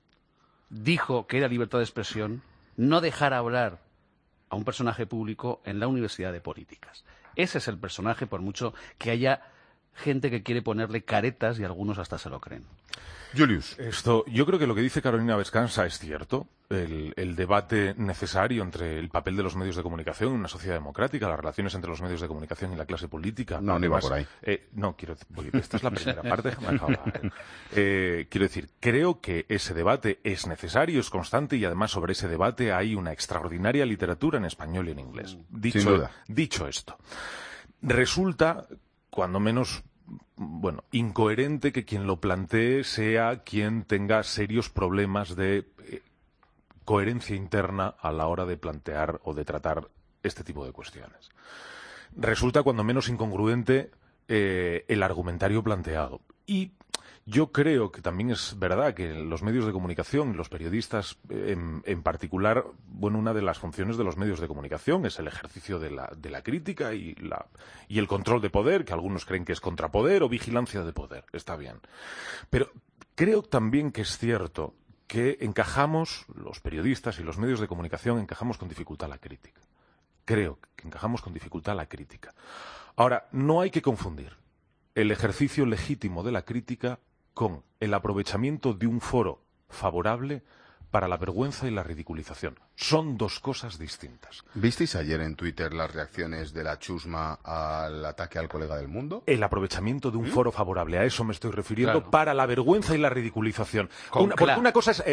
dijo que era libertad de expresión no dejar hablar a un personaje público en la Universidad de Políticas. Ese es el personaje, por mucho que haya gente que quiere ponerle caretas y algunos hasta se lo creen. Julius. Yo creo que lo que dice Carolina Vescanza es cierto. El debate necesario entre el papel de los medios de comunicación en una sociedad democrática, las relaciones entre los medios de comunicación y la clase política. No iba por ahí. No, quiero decir, esta es la primera parte, déjame acabar. Quiero decir, creo que ese debate es necesario, es constante y además sobre ese debate hay una extraordinaria literatura en español y en inglés. Sin duda. Dicho esto, resulta, cuando menos incoherente que quien lo plantee sea quien tenga serios problemas de coherencia interna a la hora de plantear o de tratar este tipo de cuestiones. Resulta cuando menos incongruente el argumentario planteado. Y yo creo que también es verdad que los medios de comunicación, los periodistas en particular, una de las funciones de los medios de comunicación es el ejercicio de la crítica y el control de poder, que algunos creen que es contrapoder o vigilancia de poder. Está bien. Pero creo también que es cierto que encajamos, los periodistas y los medios de comunicación, encajamos con dificultad la crítica. Creo que encajamos con dificultad la crítica. Ahora, no hay que confundir el ejercicio legítimo de la crítica con el aprovechamiento de un foro favorable para la vergüenza y la ridiculización. Son dos cosas distintas. ¿Visteis ayer en Twitter las reacciones de la chusma al ataque al colega del Mundo? El aprovechamiento de un foro favorable, a eso me estoy refiriendo, para la vergüenza y la ridiculización. Porque una cosa es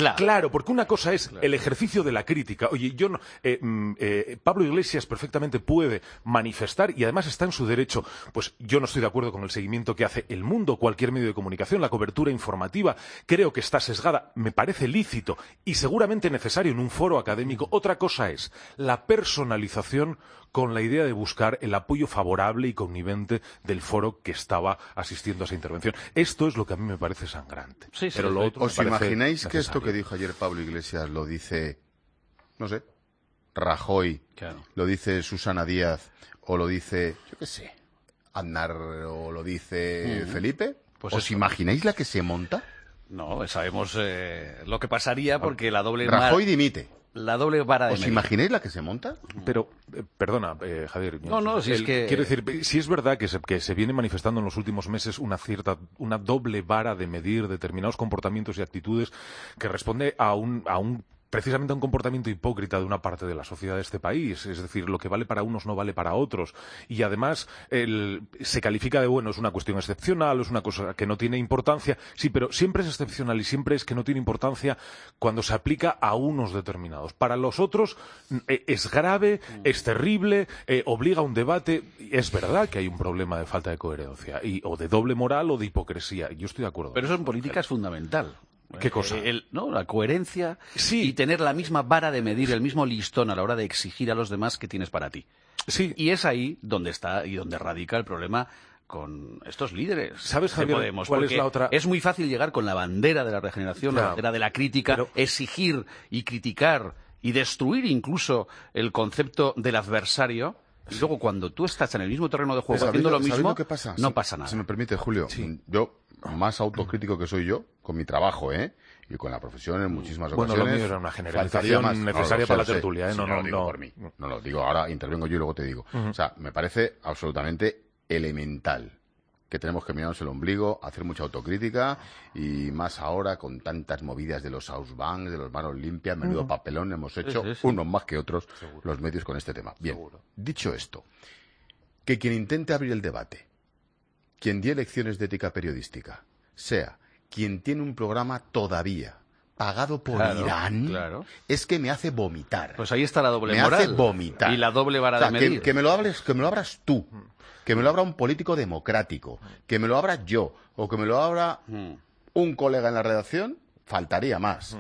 el ejercicio de la crítica. Oye, Pablo Iglesias perfectamente puede manifestar y además está en su derecho. Pues yo no estoy de acuerdo con el seguimiento que hace El Mundo, cualquier medio de comunicación, la cobertura informativa. Creo que está sesgada, me parece lícito y seguramente necesario en un foro académico. Otra cosa es la personalización con la idea de buscar el apoyo favorable y connivente del foro que estaba asistiendo a esa intervención. Esto es lo que a mí me parece sangrante. Pero lo otro ¿Os imagináis que esto que dijo ayer Pablo Iglesias lo dice, no sé, Rajoy, lo dice Susana Díaz o lo dice, yo qué sé, Aznar o lo dice Felipe? Pues ¿Os imagináis la que se monta? No, sabemos lo que pasaría porque la doble... Rajoy dimite. La doble vara de ¿Os medir. imagináis la que se monta? Pero, perdona, Javier. No, si es que... Quiero decir, si es verdad que se viene manifestando en los últimos meses una doble vara de medir determinados comportamientos y actitudes que responde precisamente a un comportamiento hipócrita de una parte de la sociedad de este país. Es decir, lo que vale para unos no vale para otros. Y además se califica de, es una cuestión excepcional, es una cosa que no tiene importancia. Sí, pero siempre es excepcional y siempre es que no tiene importancia cuando se aplica a unos determinados. Para los otros es grave, es terrible, obliga a un debate. Es verdad que hay un problema de falta de coherencia, o de doble moral o de hipocresía. Yo estoy de acuerdo. Pero eso en política es fundamental. ¿Qué cosa? La coherencia y tener la misma vara de medir, el mismo listón a la hora de exigir a los demás que tienes para ti. Sí. Y es ahí donde está y donde radica el problema con estos líderes. ¿Sabes, Javier, Podemos, cuál es la otra? Es muy fácil llegar con la bandera de la regeneración, la bandera de la crítica, exigir y criticar y destruir incluso el concepto del adversario. Y luego cuando tú estás en el mismo terreno de juego haciendo lo mismo, lo que pasa? No pasa nada. Si me permite, Julio, yo, más autocrítico que soy yo, con mi trabajo, y con la profesión en muchísimas ocasiones... Bueno, lo mío era una generalización necesaria para la tertulia, no lo digo por mí. No lo digo, ahora intervengo yo y luego te digo. O sea, me parece absolutamente elemental que tenemos que mirarnos el ombligo, hacer mucha autocrítica y más ahora con tantas movidas de los house banks, de los manos limpias, menudo papelón hemos hecho, unos más que otros, los medios con este tema. Bien, dicho esto, que quien intente abrir el debate, quien dé lecciones de ética periodística, sea quien tiene un programa todavía pagado por Irán, es que me hace vomitar. Pues ahí está la doble moral. Me hace vomitar. Y la doble vara de medir. Que me lo abras tú. Que me lo abra un político democrático, que me lo abra yo, o que me lo abra un colega en la redacción, faltaría más.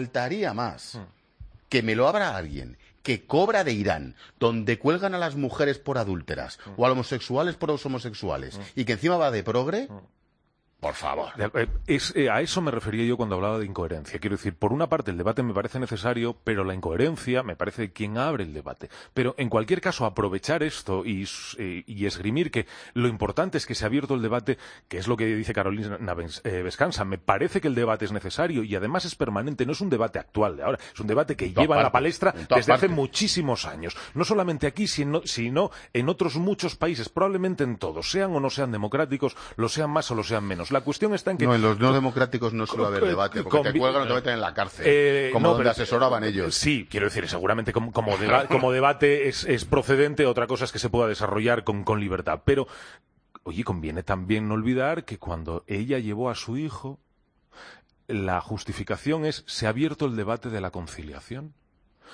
Que me lo abra alguien que cobra de Irán, donde cuelgan a las mujeres por adúlteras, o a los homosexuales por los homosexuales, y que encima va de progre... Por favor. A eso me refería yo cuando hablaba de incoherencia. Quiero decir, por una parte el debate me parece necesario, pero la incoherencia me parece de quien abre el debate. Pero en cualquier caso, aprovechar esto y esgrimir que lo importante es que se ha abierto el debate, que es lo que dice Carolina Vescansa. Me parece que el debate es necesario y además es permanente. No es un debate actual de ahora, es un debate que lleva a la palestra desde hace muchísimos años. No solamente aquí, sino en otros muchos países, probablemente en todos, sean o no sean democráticos, lo sean más o lo sean menos. La cuestión está en que... No, en los no democráticos no suele haber debate, porque te cuelgan o te meten en la cárcel, donde asesoraban ellos. Sí, quiero decir, seguramente como debate es procedente, otra cosa es que se pueda desarrollar con libertad. Pero, oye, conviene también no olvidar que cuando ella llevó a su hijo, la justificación es: se ha abierto el debate de la conciliación.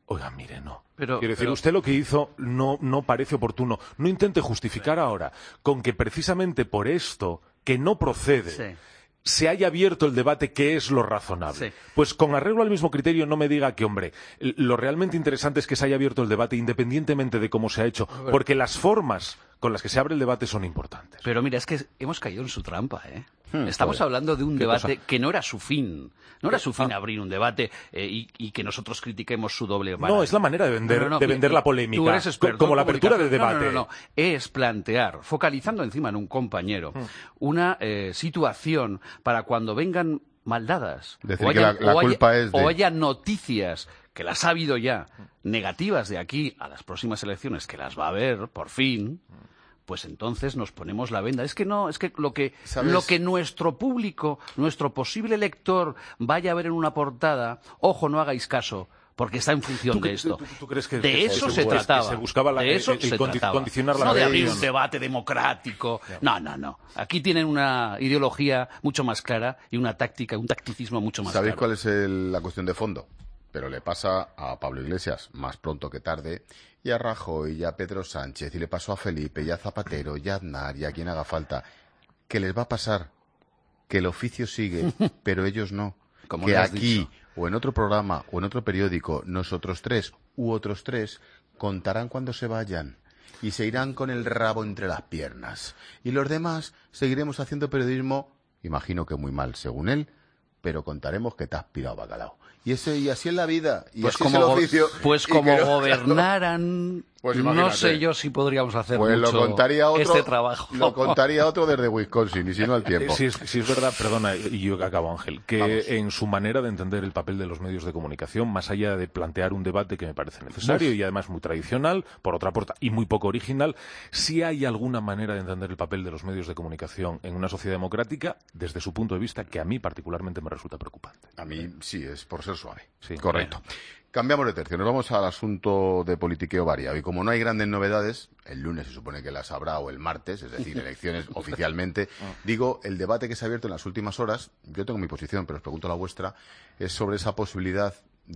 Oiga, mire, no. Quiero decir, usted lo que hizo no parece oportuno. No intente justificar ahora con que precisamente por esto, que no procede, se haya abierto el debate, que es lo razonable. Sí. Pues con arreglo al mismo criterio no me diga que, hombre, lo realmente interesante es que se haya abierto el debate independientemente de cómo se ha hecho, porque las formas con las que se abre el debate son importantes. Pero mira, es que hemos caído en su trampa, ¿eh? Estamos hablando de un debate que no era su fin. No era su fin abrir un debate y que nosotros critiquemos su doble vara. No, es la manera de vender la polémica. Tú eres experto como en la apertura del debate. No. Es plantear, focalizando encima en un compañero, una situación para cuando vengan maldadas. Decir que la culpa es de... O haya noticias, que las ha habido ya, negativas de aquí a las próximas elecciones, que las va a haber, por fin... pues entonces nos ponemos la venda. Es que lo que nuestro público, nuestro posible lector vaya a ver en una portada, ojo, no hagáis caso, porque está en función de esto. ¿Tú crees que de eso se trataba? Que se buscaba condicionar la no de abrir rebelión. un debate democrático. No. Aquí tienen una ideología mucho más clara y una táctica, un tacticismo mucho más ¿Sabéis claro. cuál es la cuestión de fondo? Pero le pasa a Pablo Iglesias más pronto que tarde, y a Rajoy, y a Pedro Sánchez, y le pasó a Felipe, y a Zapatero, y a Aznar, y a quien haga falta. Que les va a pasar, que el oficio sigue, pero ellos no. Como que le has aquí, dicho. o en otro programa, o en otro periódico, nosotros tres, u otros tres, contarán cuando se vayan. Y se irán con el rabo entre las piernas. Y los demás seguiremos haciendo periodismo, imagino que muy mal, según él, pero contaremos que te has pirado bacalao. Y así es la vida. Y Pues así como, es el oficio. pues Y como que gobernaran, Pues no imagínate. sé yo si podríamos hacer Pues mucho lo contaría otro, este trabajo. Lo contaría otro desde Wisconsin, y si no al tiempo. Sí, es verdad, perdona, y yo que acabo, Ángel, que en su manera de entender el papel de los medios de comunicación, más allá de plantear un debate que me parece necesario y además muy tradicional, por otra parte, y muy poco original, sí hay alguna manera de entender el papel de los medios de comunicación en una sociedad democrática, desde su punto de vista, que a mí particularmente me resulta preocupante. A mí sí, es por ser suave. Sí. Correcto. Cambiamos de tercio, nos vamos al asunto de politiqueo variado. Y como no hay grandes novedades, el lunes se supone que las habrá, o el martes, es decir, elecciones oficialmente, digo, el debate que se ha abierto en las últimas horas, yo tengo mi posición, pero os pregunto la vuestra, es sobre esa posibilidad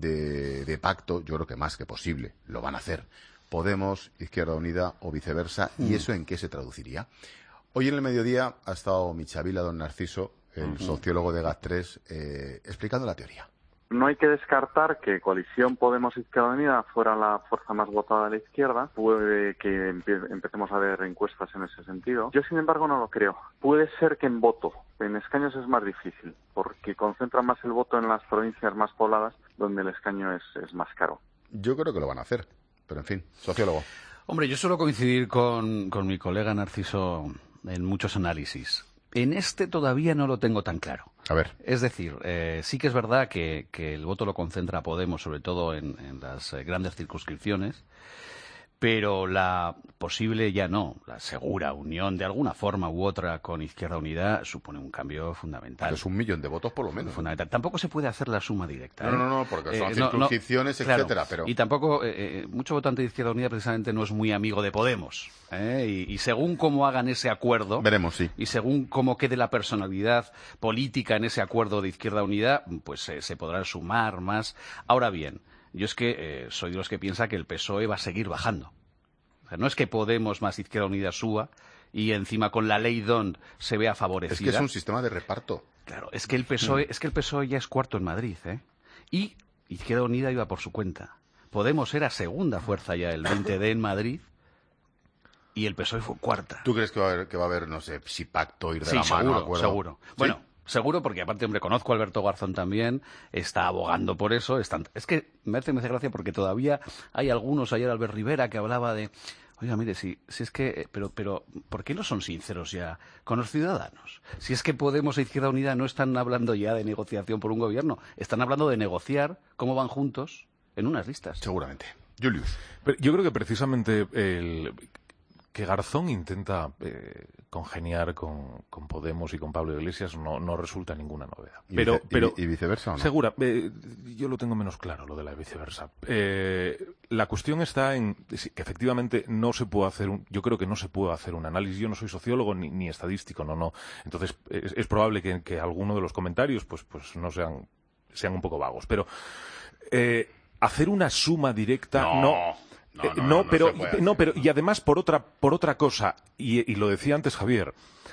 de pacto, yo creo que más que posible, lo van a hacer, Podemos, Izquierda Unida o viceversa, ¿y eso en qué se traduciría? Hoy en el mediodía ha estado Michavila, don Narciso, el sociólogo de GAT3, explicando la teoría. No hay que descartar que Coalición Podemos-Izquierda Unida fuera la fuerza más votada de la izquierda. Puede que empecemos a ver encuestas en ese sentido. Yo, sin embargo, no lo creo. Puede ser que en voto. En escaños es más difícil, porque concentra más el voto en las provincias más pobladas, donde el escaño es más caro. Yo creo que lo van a hacer, pero en fin, sociólogo. Hombre, yo suelo coincidir con mi colega Narciso en muchos análisis. En este todavía no lo tengo tan claro. A ver. Es decir, sí que es verdad que el voto lo concentra Podemos, sobre todo en las grandes circunscripciones, pero la posible la segura unión de alguna forma u otra con Izquierda Unida supone un cambio fundamental. Es 1 millón de votos por lo menos. Fundamental. Tampoco se puede hacer la suma directa. No, porque son circunscripciones, etcétera. Claro. Pero... Y tampoco, mucho votante de Izquierda Unida precisamente no es muy amigo de Podemos. Y según cómo hagan ese acuerdo, veremos, sí. Y según cómo quede la personalidad política en ese acuerdo de Izquierda Unida, pues se podrá sumar más. Ahora bien, yo es que soy de los que piensa que el PSOE va a seguir bajando. O sea, no es que Podemos más Izquierda Unida suba y encima con la ley DONT se vea favorecida. Es que es un sistema de reparto. Claro, es que el PSOE ya es cuarto en Madrid, y Izquierda Unida iba por su cuenta. Podemos era segunda fuerza ya, el 20D en Madrid, y el PSOE fue cuarta. ¿Tú crees que va a haber, no sé, si pacto, ir de la seguro, mano, acuerdo? Seguro. ¿Sí? Bueno, seguro porque aparte, hombre, conozco a Alberto Garzón también, está abogando por eso. Es que me hace gracia porque todavía hay algunos, ayer Albert Rivera, que hablaba de... Oiga, mire, si es que... Pero, ¿por qué no son sinceros ya con los ciudadanos? Si es que Podemos e Izquierda Unida no están hablando ya de negociación por un gobierno, están hablando de negociar cómo van juntos en unas listas. Seguramente. Julius. Pero yo creo que precisamente que Garzón intenta congeniar con Podemos y con Pablo Iglesias no resulta ninguna novedad. ¿Y viceversa o no? Segura, yo lo tengo menos claro, lo de la viceversa. La cuestión está en que efectivamente no se puede hacer yo creo que no se puede hacer un análisis. Yo no soy sociólogo ni estadístico, no. Entonces es probable que alguno de los comentarios pues no sean un poco vagos. Pero hacer una suma directa No, pero y además por otra cosa, y lo decía antes Javier,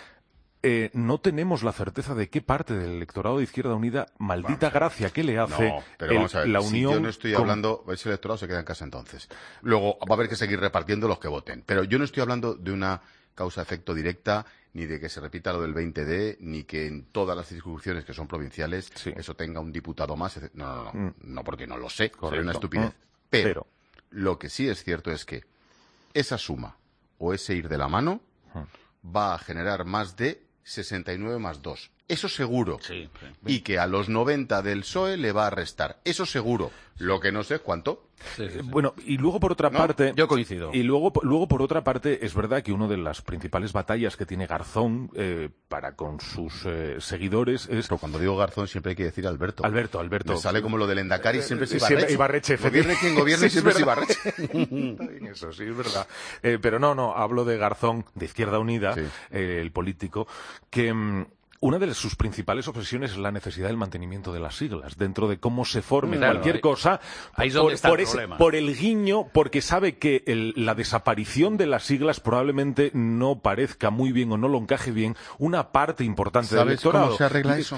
no tenemos la certeza de qué parte del electorado de Izquierda Unida, maldita gracia que le hace vamos a ver, la si unión. yo no estoy hablando, ese electorado se queda en casa entonces. Luego va a haber que seguir repartiendo los que voten. Pero yo no estoy hablando de una causa-efecto directa, ni de que se repita lo del 20D, ni que en todas las circunscripciones que son provinciales eso tenga un diputado más. No, porque no lo sé, sería una estupidez. Pero lo que sí es cierto es que esa suma o ese ir de la mano va a generar más de 69 más 2. Eso seguro. Y que a los 90 del PSOE le va a restar. Eso seguro. Lo que no sé es cuánto. Bueno, y luego por otra parte... Yo coincido. Y luego por otra parte, es verdad que una de las principales batallas que tiene Garzón para con sus seguidores es... Pero cuando digo Garzón siempre hay que decir Alberto. Alberto. Me sale como lo del Endacari, siempre es Ibarretxe. Ibarretxe. Gobierne quien gobierne, siempre es Ibarretxe. Está bien eso, sí, es verdad. Pero no, hablo de Garzón, de Izquierda Unida, el político, que... Una de sus principales obsesiones es la necesidad del mantenimiento de las siglas, dentro de cómo se forme cualquier cosa, ahí es donde está el problema. Por el guiño, porque sabe que la desaparición de las siglas probablemente no parezca muy bien o no lo encaje bien una parte importante del electorado. ¿Cómo se arregla eso?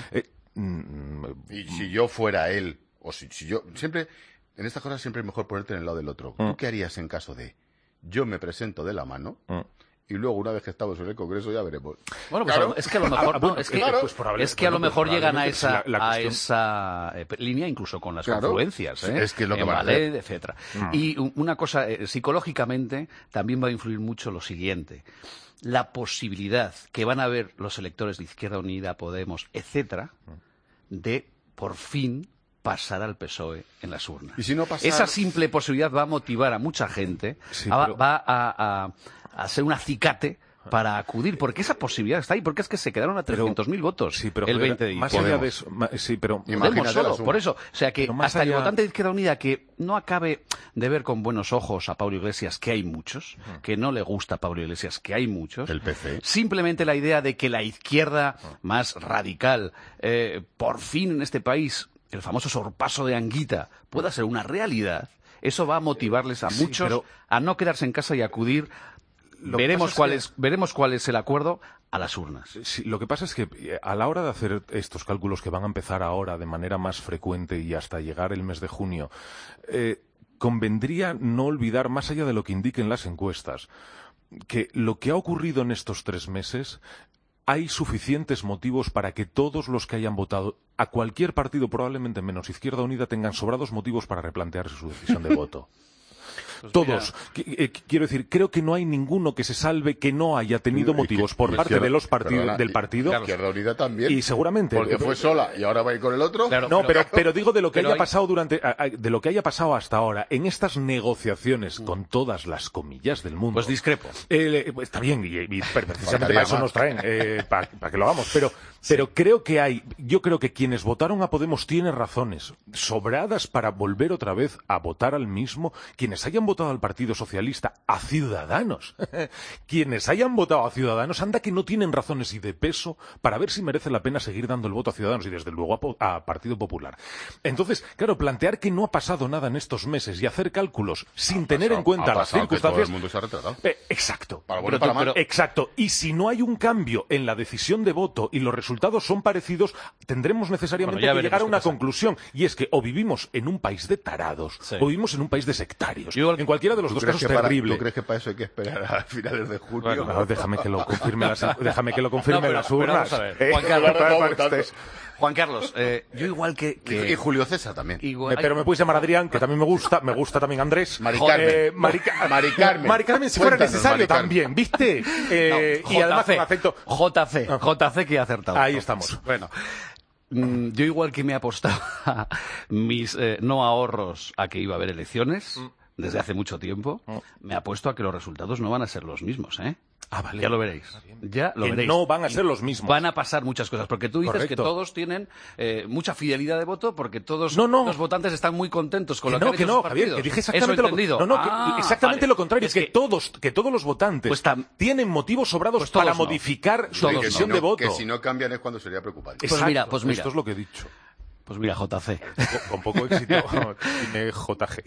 Y si yo fuera él, o si yo... Siempre, en estas cosas siempre es mejor ponerte en el lado del otro. ¿Tú qué harías en caso de yo me presento de la mano... Y luego, una vez que estamos en el Congreso, ya veremos. Bueno, pues es que a lo mejor, es que a lo mejor llegan a esa línea, incluso con las confluencias, es que es lo que en van a Valais, hacer. etcétera. Y una cosa, psicológicamente, también va a influir mucho lo siguiente. La posibilidad que van a ver los electores de Izquierda Unida, Podemos, etcétera, de, por fin, pasar al PSOE en las urnas. ¿Y si no pasar... Esa simple posibilidad va a motivar a mucha gente, va a ser un acicate para acudir, porque esa posibilidad está ahí, porque es que se quedaron a 300.000 votos el 20 de diciembre. Más allá de eso, Podemos solo, por eso. O sea que hasta el votante de Izquierda Unida que no acabe de ver con buenos ojos a Pablo Iglesias, que hay muchos, que no le gusta a Pablo Iglesias, que hay muchos, el PC. Simplemente la idea de que la izquierda más radical, por fin en este país, el famoso sorpaso de Anguita, pueda ser una realidad, eso va a motivarles a muchos a no quedarse en casa y acudir. Veremos cuál es el acuerdo a las urnas. Sí, lo que pasa es que a la hora de hacer estos cálculos que van a empezar ahora de manera más frecuente y hasta llegar el mes de junio, convendría no olvidar, más allá de lo que indiquen las encuestas, que lo que ha ocurrido en estos 3 meses, hay suficientes motivos para que todos los que hayan votado a cualquier partido, probablemente menos Izquierda Unida, tengan sobrados motivos para replantearse su decisión de voto. Todos. Quiero decir, creo que no hay ninguno que se salve que no haya tenido motivos por parte de los partidos del partido. Izquierda Unida también. Y seguramente. Porque fue sola y ahora va a ir con el otro. Pero digo de lo que haya pasado de lo que haya pasado hasta ahora en estas negociaciones con todas las comillas del mundo. Pues discrepo. Está bien y precisamente para eso nos traen, para que lo hagamos. Pero yo creo que quienes votaron a Podemos tienen razones sobradas para volver otra vez a votar al mismo. Quienes hayan votado al Partido Socialista, a Ciudadanos. Quienes hayan votado a Ciudadanos, anda que no tienen razones y de peso para ver si merece la pena seguir dando el voto a Ciudadanos y desde luego a Partido Popular. Entonces, claro, plantear que no ha pasado nada en estos meses y hacer cálculos sin tener en cuenta las circunstancias. Todo el mundo se ha retratado. Exacto. Para bueno, para mal. Exacto. Y si no hay un cambio en la decisión de voto y los resultados son parecidos, tendremos necesariamente que llegar a una conclusión. Y es que o vivimos en un país de tarados o vivimos en un país de sectarios. En cualquiera de los dos casos es terrible. ¿Tú crees que para eso hay que esperar a finales de junio? Bueno, déjame que lo confirme las urnas. Vamos a ver. Juan Carlos, yo igual que... Y Julio César también. Pero me puedes llamar Adrián, que también me gusta también Andrés. Mari Carmen, si fuera necesario también, ¿viste? Y además con acento... JC que ha acertado. Ahí estamos. Bueno. Yo igual que me he apostado mis no ahorros a que iba a haber elecciones desde hace mucho tiempo, me apuesto a que los resultados no van a ser los mismos, ¿eh? Vale. Ya lo veréis. No van a ser los mismos. Van a pasar muchas cosas, porque tú dices que todos tienen mucha fidelidad de voto, porque todos los votantes están muy contentos con lo que han hecho sus partidos. Javier, que dije exactamente lo contrario, es que todos los votantes tienen motivos sobrados para modificar su decisión de voto. Que si no cambian es cuando sería preocupante. Pues mira, esto es lo que he dicho. Pues mira, JC. Con poco éxito tiene JG.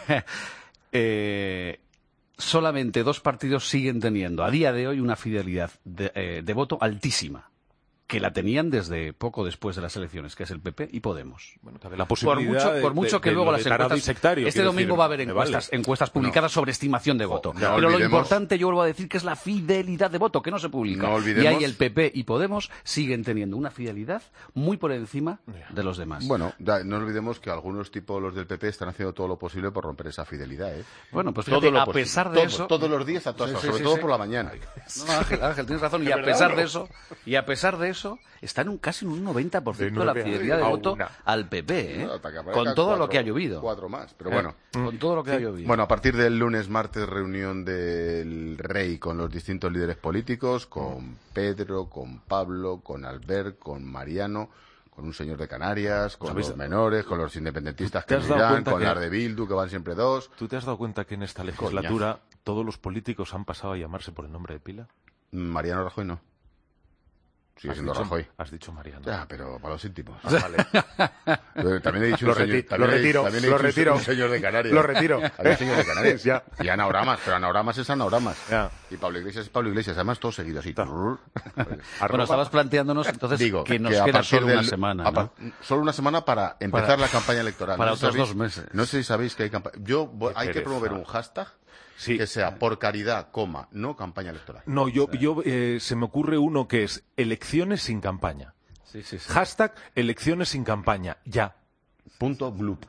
Solamente 2 partidos siguen teniendo a día de hoy una fidelidad de voto altísima, que la tenían desde poco después de las elecciones, que es el PP y Podemos. Bueno, la posibilidad por mucho que luego las encuestas... sectario, este domingo va a haber encuestas publicadas sobre estimación de voto. Pero lo importante, yo vuelvo a decir, que es la fidelidad de voto, que no se publica. Y ahí el PP y Podemos siguen teniendo una fidelidad muy por encima de los demás. Bueno, no olvidemos que algunos tipos, los del PP, están haciendo todo lo posible por romper esa fidelidad. Bueno, pues fíjate, a pesar de eso... Todos los días, a todas horas, sobre todo por la mañana. No, Ángel, tienes razón. Y a pesar de eso, está casi en un 90% la fidelidad de voto al PP, con todo lo que ha llovido. 4 más, pero bueno. Con todo lo que ha llovido. Bueno, a partir del lunes, martes, reunión del Rey con los distintos líderes políticos, con Pedro, con Pablo, con Albert, con Mariano, con un señor de Canarias, con los menores, con los independentistas que irán, con las de Bildu, que van siempre 2. ¿Tú te has dado cuenta que en esta legislatura todos los políticos han pasado a llamarse por el nombre de pila? Mariano Rajoy no. Sigue siendo Rajoy. Has dicho Mariano. Ya, pero para los íntimos. Vale. También he dicho un señor de Canarias. Lo retiro. Había un señor de Canarias. Ya. Y Anauramas, pero Anauramas es Anauramas. Ya. Y Pablo Iglesias es Pablo Iglesias. Además, todo seguido así. Bueno, estabas planteándonos entonces que nos queda solo una semana, ¿no? Solo una semana para empezar la campaña electoral. Para otros 2 meses. No sé si sabéis que hay campaña. Hay que promover un hashtag. Sí. Que sea por caridad, no campaña electoral. No, se me ocurre uno que es elecciones sin campaña. Sí. Hashtag elecciones sin campaña, ya. Punto gloop.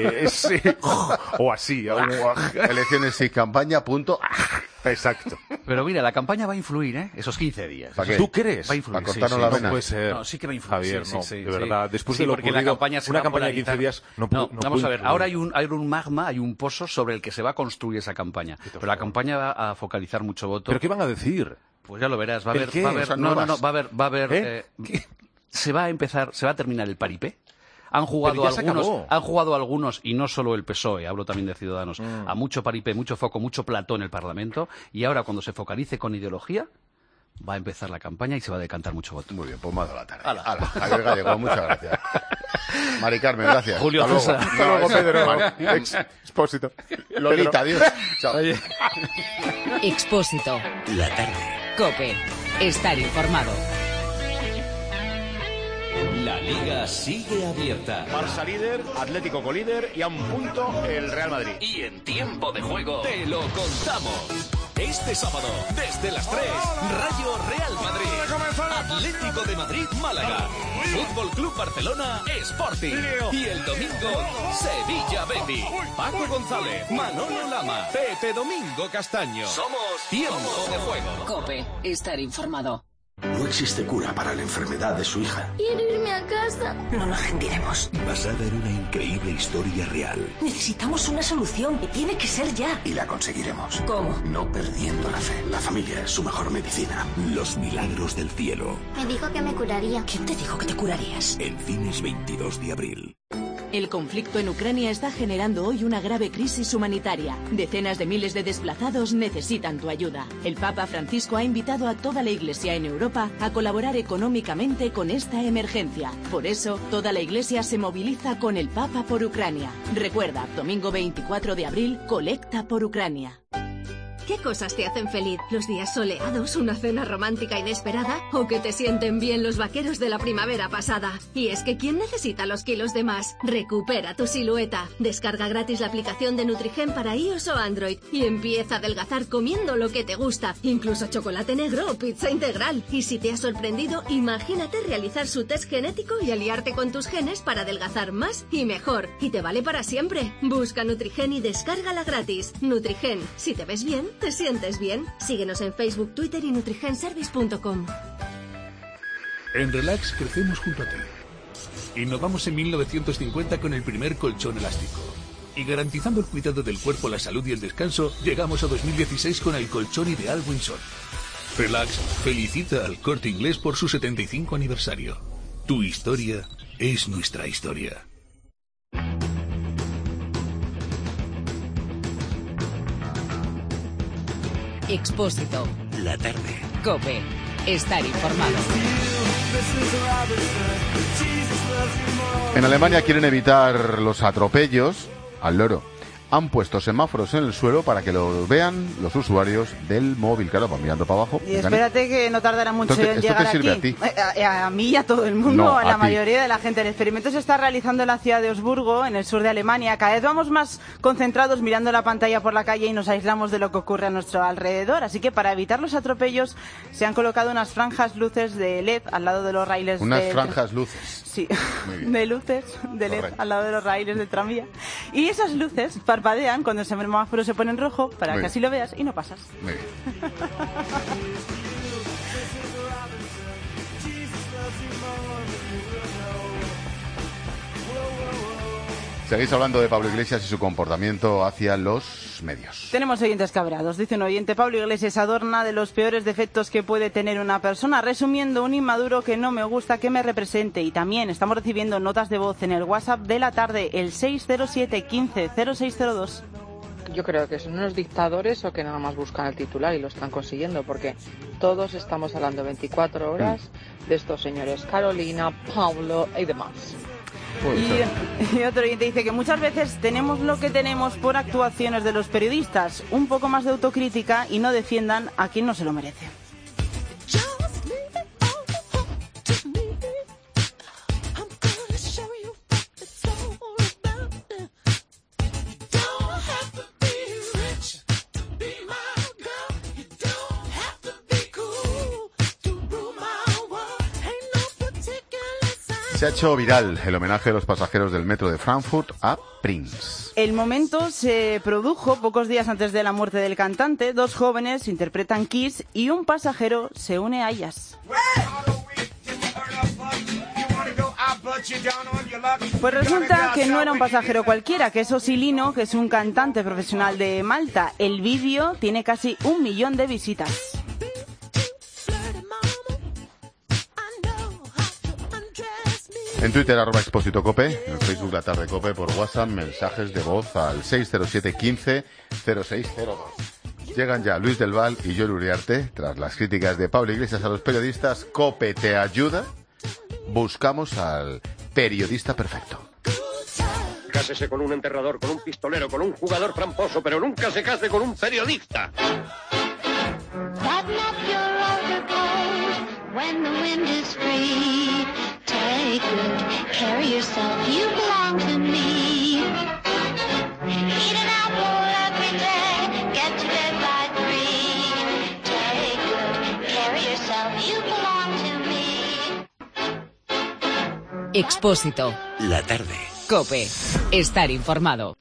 O así. Elecciones sin campaña, punto. Exacto. Pero mira, la campaña va a influir, esos 15 días. ¿Tú crees? Va a influir. Para cortarnos la vena. No puede ser. No, sí que va a influir. Cavier, sí, de verdad. Después de lo porque ocurrido, la campaña una campaña de 15 días no vamos a ver, ahora hay un magma, hay un pozo sobre el que se va a construir esa campaña. Pero la campaña va a focalizar mucho voto. ¿Pero qué van a decir? Pues ya lo verás. Va a haber... Se va a terminar el paripé. Han jugado algunos, y no solo el PSOE, hablo también de Ciudadanos, a mucho paripé, mucho foco, mucho plató en el Parlamento, y ahora cuando se focalice con ideología, va a empezar la campaña y se va a decantar mucho voto. Muy bien, pues más de la tarde. Javier Gallego, muchas gracias. Mari Carmen, gracias. Julio César. Hasta luego, Pedro. Expósito. Lolita, adiós. Chao. Expósito. La tarde. COPE. Estar informado. La Liga sigue abierta. Barça líder, Atlético colíder y a un punto el Real Madrid. Y en tiempo de juego te lo contamos. Este sábado, desde las 3, Rayo Real Madrid, Atlético de Madrid Málaga, Fútbol Club Barcelona Sporting y el domingo Sevilla Betis. Paco González, Manolo Lama, Pepe Domingo Castaño. Somos Tiempo de Juego. COPE. Estar informado. No existe cura para la enfermedad de su hija. Quiero irme a casa. No nos rendiremos. Basada en una increíble historia real. Necesitamos una solución y tiene que ser ya. Y la conseguiremos. ¿Cómo? No perdiendo la fe. La familia es su mejor medicina. Los milagros del cielo. Me dijo que me curaría. ¿Quién te dijo que te curarías? En cines 22 de abril. El conflicto en Ucrania está generando hoy una grave crisis humanitaria. Decenas de miles de desplazados necesitan tu ayuda. El Papa Francisco ha invitado a toda la Iglesia en Europa a colaborar económicamente con esta emergencia. Por eso, toda la Iglesia se moviliza con el Papa por Ucrania. Recuerda, domingo 24 de abril, colecta por Ucrania. ¿Qué cosas te hacen feliz? ¿Los días soleados, una cena romántica inesperada? ¿O que te sienten bien los vaqueros de la primavera pasada? Y es que ¿quién necesita los kilos de más? Recupera tu silueta. Descarga gratis la aplicación de Nutrigen para iOS o Android y empieza a adelgazar comiendo lo que te gusta, incluso chocolate negro o pizza integral. Y si te ha sorprendido, imagínate realizar su test genético y aliarte con tus genes para adelgazar más y mejor. Y te vale para siempre. Busca Nutrigen y descárgala gratis. Nutrigen, si te ves bien, ¿te sientes bien? Síguenos en Facebook, Twitter y nutrigenservice.com. En Relax crecemos junto a ti. Innovamos en 1950 con el primer colchón elástico. Y garantizando el cuidado del cuerpo, la salud y el descanso, llegamos a 2016 con el colchón ideal Windsor. Relax felicita al Corte Inglés por su 75 aniversario. Tu historia es nuestra historia. Expósito. La tarde. COPE. Estar informado. En Alemania quieren evitar los atropellos al loro. Han puesto semáforos en el suelo para que lo vean los usuarios del móvil. Claro, van mirando para abajo. Y espérate que no tardará mucho en llegar ¿Esto te sirve aquí. a ti? A mí y a todo el mundo, No, a la a ti. mayoría de la gente. El experimento se está realizando en la ciudad de Augsburgo, en el sur de Alemania. Cada vez vamos más concentrados mirando la pantalla por la calle y nos aislamos de lo que ocurre a nuestro alrededor. Así que para evitar los atropellos se han colocado unas franjas luces de LED al lado de los raíles. Unas franjas luces. Sí, de luces de LED al lado de los raíles del tranvía. Y esas luces parpadean cuando el semáforo se pone en rojo para Muy que bien. así lo veas y no pasas. Muy bien. Seguís hablando de Pablo Iglesias y su comportamiento hacia los medios. Tenemos oyentes cabreados. Dice un oyente, Pablo Iglesias adorna de los peores defectos que puede tener una persona, resumiendo un inmaduro que no me gusta que me represente. Y también estamos recibiendo notas de voz en el WhatsApp de la tarde, el 607 15 0602. Yo creo que son unos dictadores o que nada más buscan el titular y lo están consiguiendo, porque todos estamos hablando 24 horas de estos señores, Carolina, Pablo y demás. Y otro oyente dice que muchas veces tenemos lo que tenemos por actuaciones de los periodistas. Un poco más de autocrítica y no defiendan a quien no se lo merece. Se ha hecho viral el homenaje de los pasajeros del metro de Frankfurt a Prince. El momento se produjo pocos días antes de la muerte del cantante. Dos jóvenes interpretan Kiss y un pasajero se une a ellas. Pues resulta que no era un pasajero cualquiera, que es Ozzy Lino, que es un cantante profesional de Malta. El vídeo tiene casi 1 millón de visitas. En Twitter, @expositocope, en Facebook La Tarde Cope, por WhatsApp, mensajes de voz al 607 15 0602. Llegan ya Luis del Val y Joel Uriarte. Tras las críticas de Pablo Iglesias a los periodistas, Cope te ayuda. Buscamos al periodista perfecto. Cásese con un enterrador, con un pistolero, con un jugador tramposo, pero nunca se case con un periodista. Button up your overcoat when the wind is free. Take good care of yourself, you belong to me. Eat an apple every day, get to bed by 3. Take good care of yourself, you belong to me. Expósito. La tarde. COPE. Estar informado.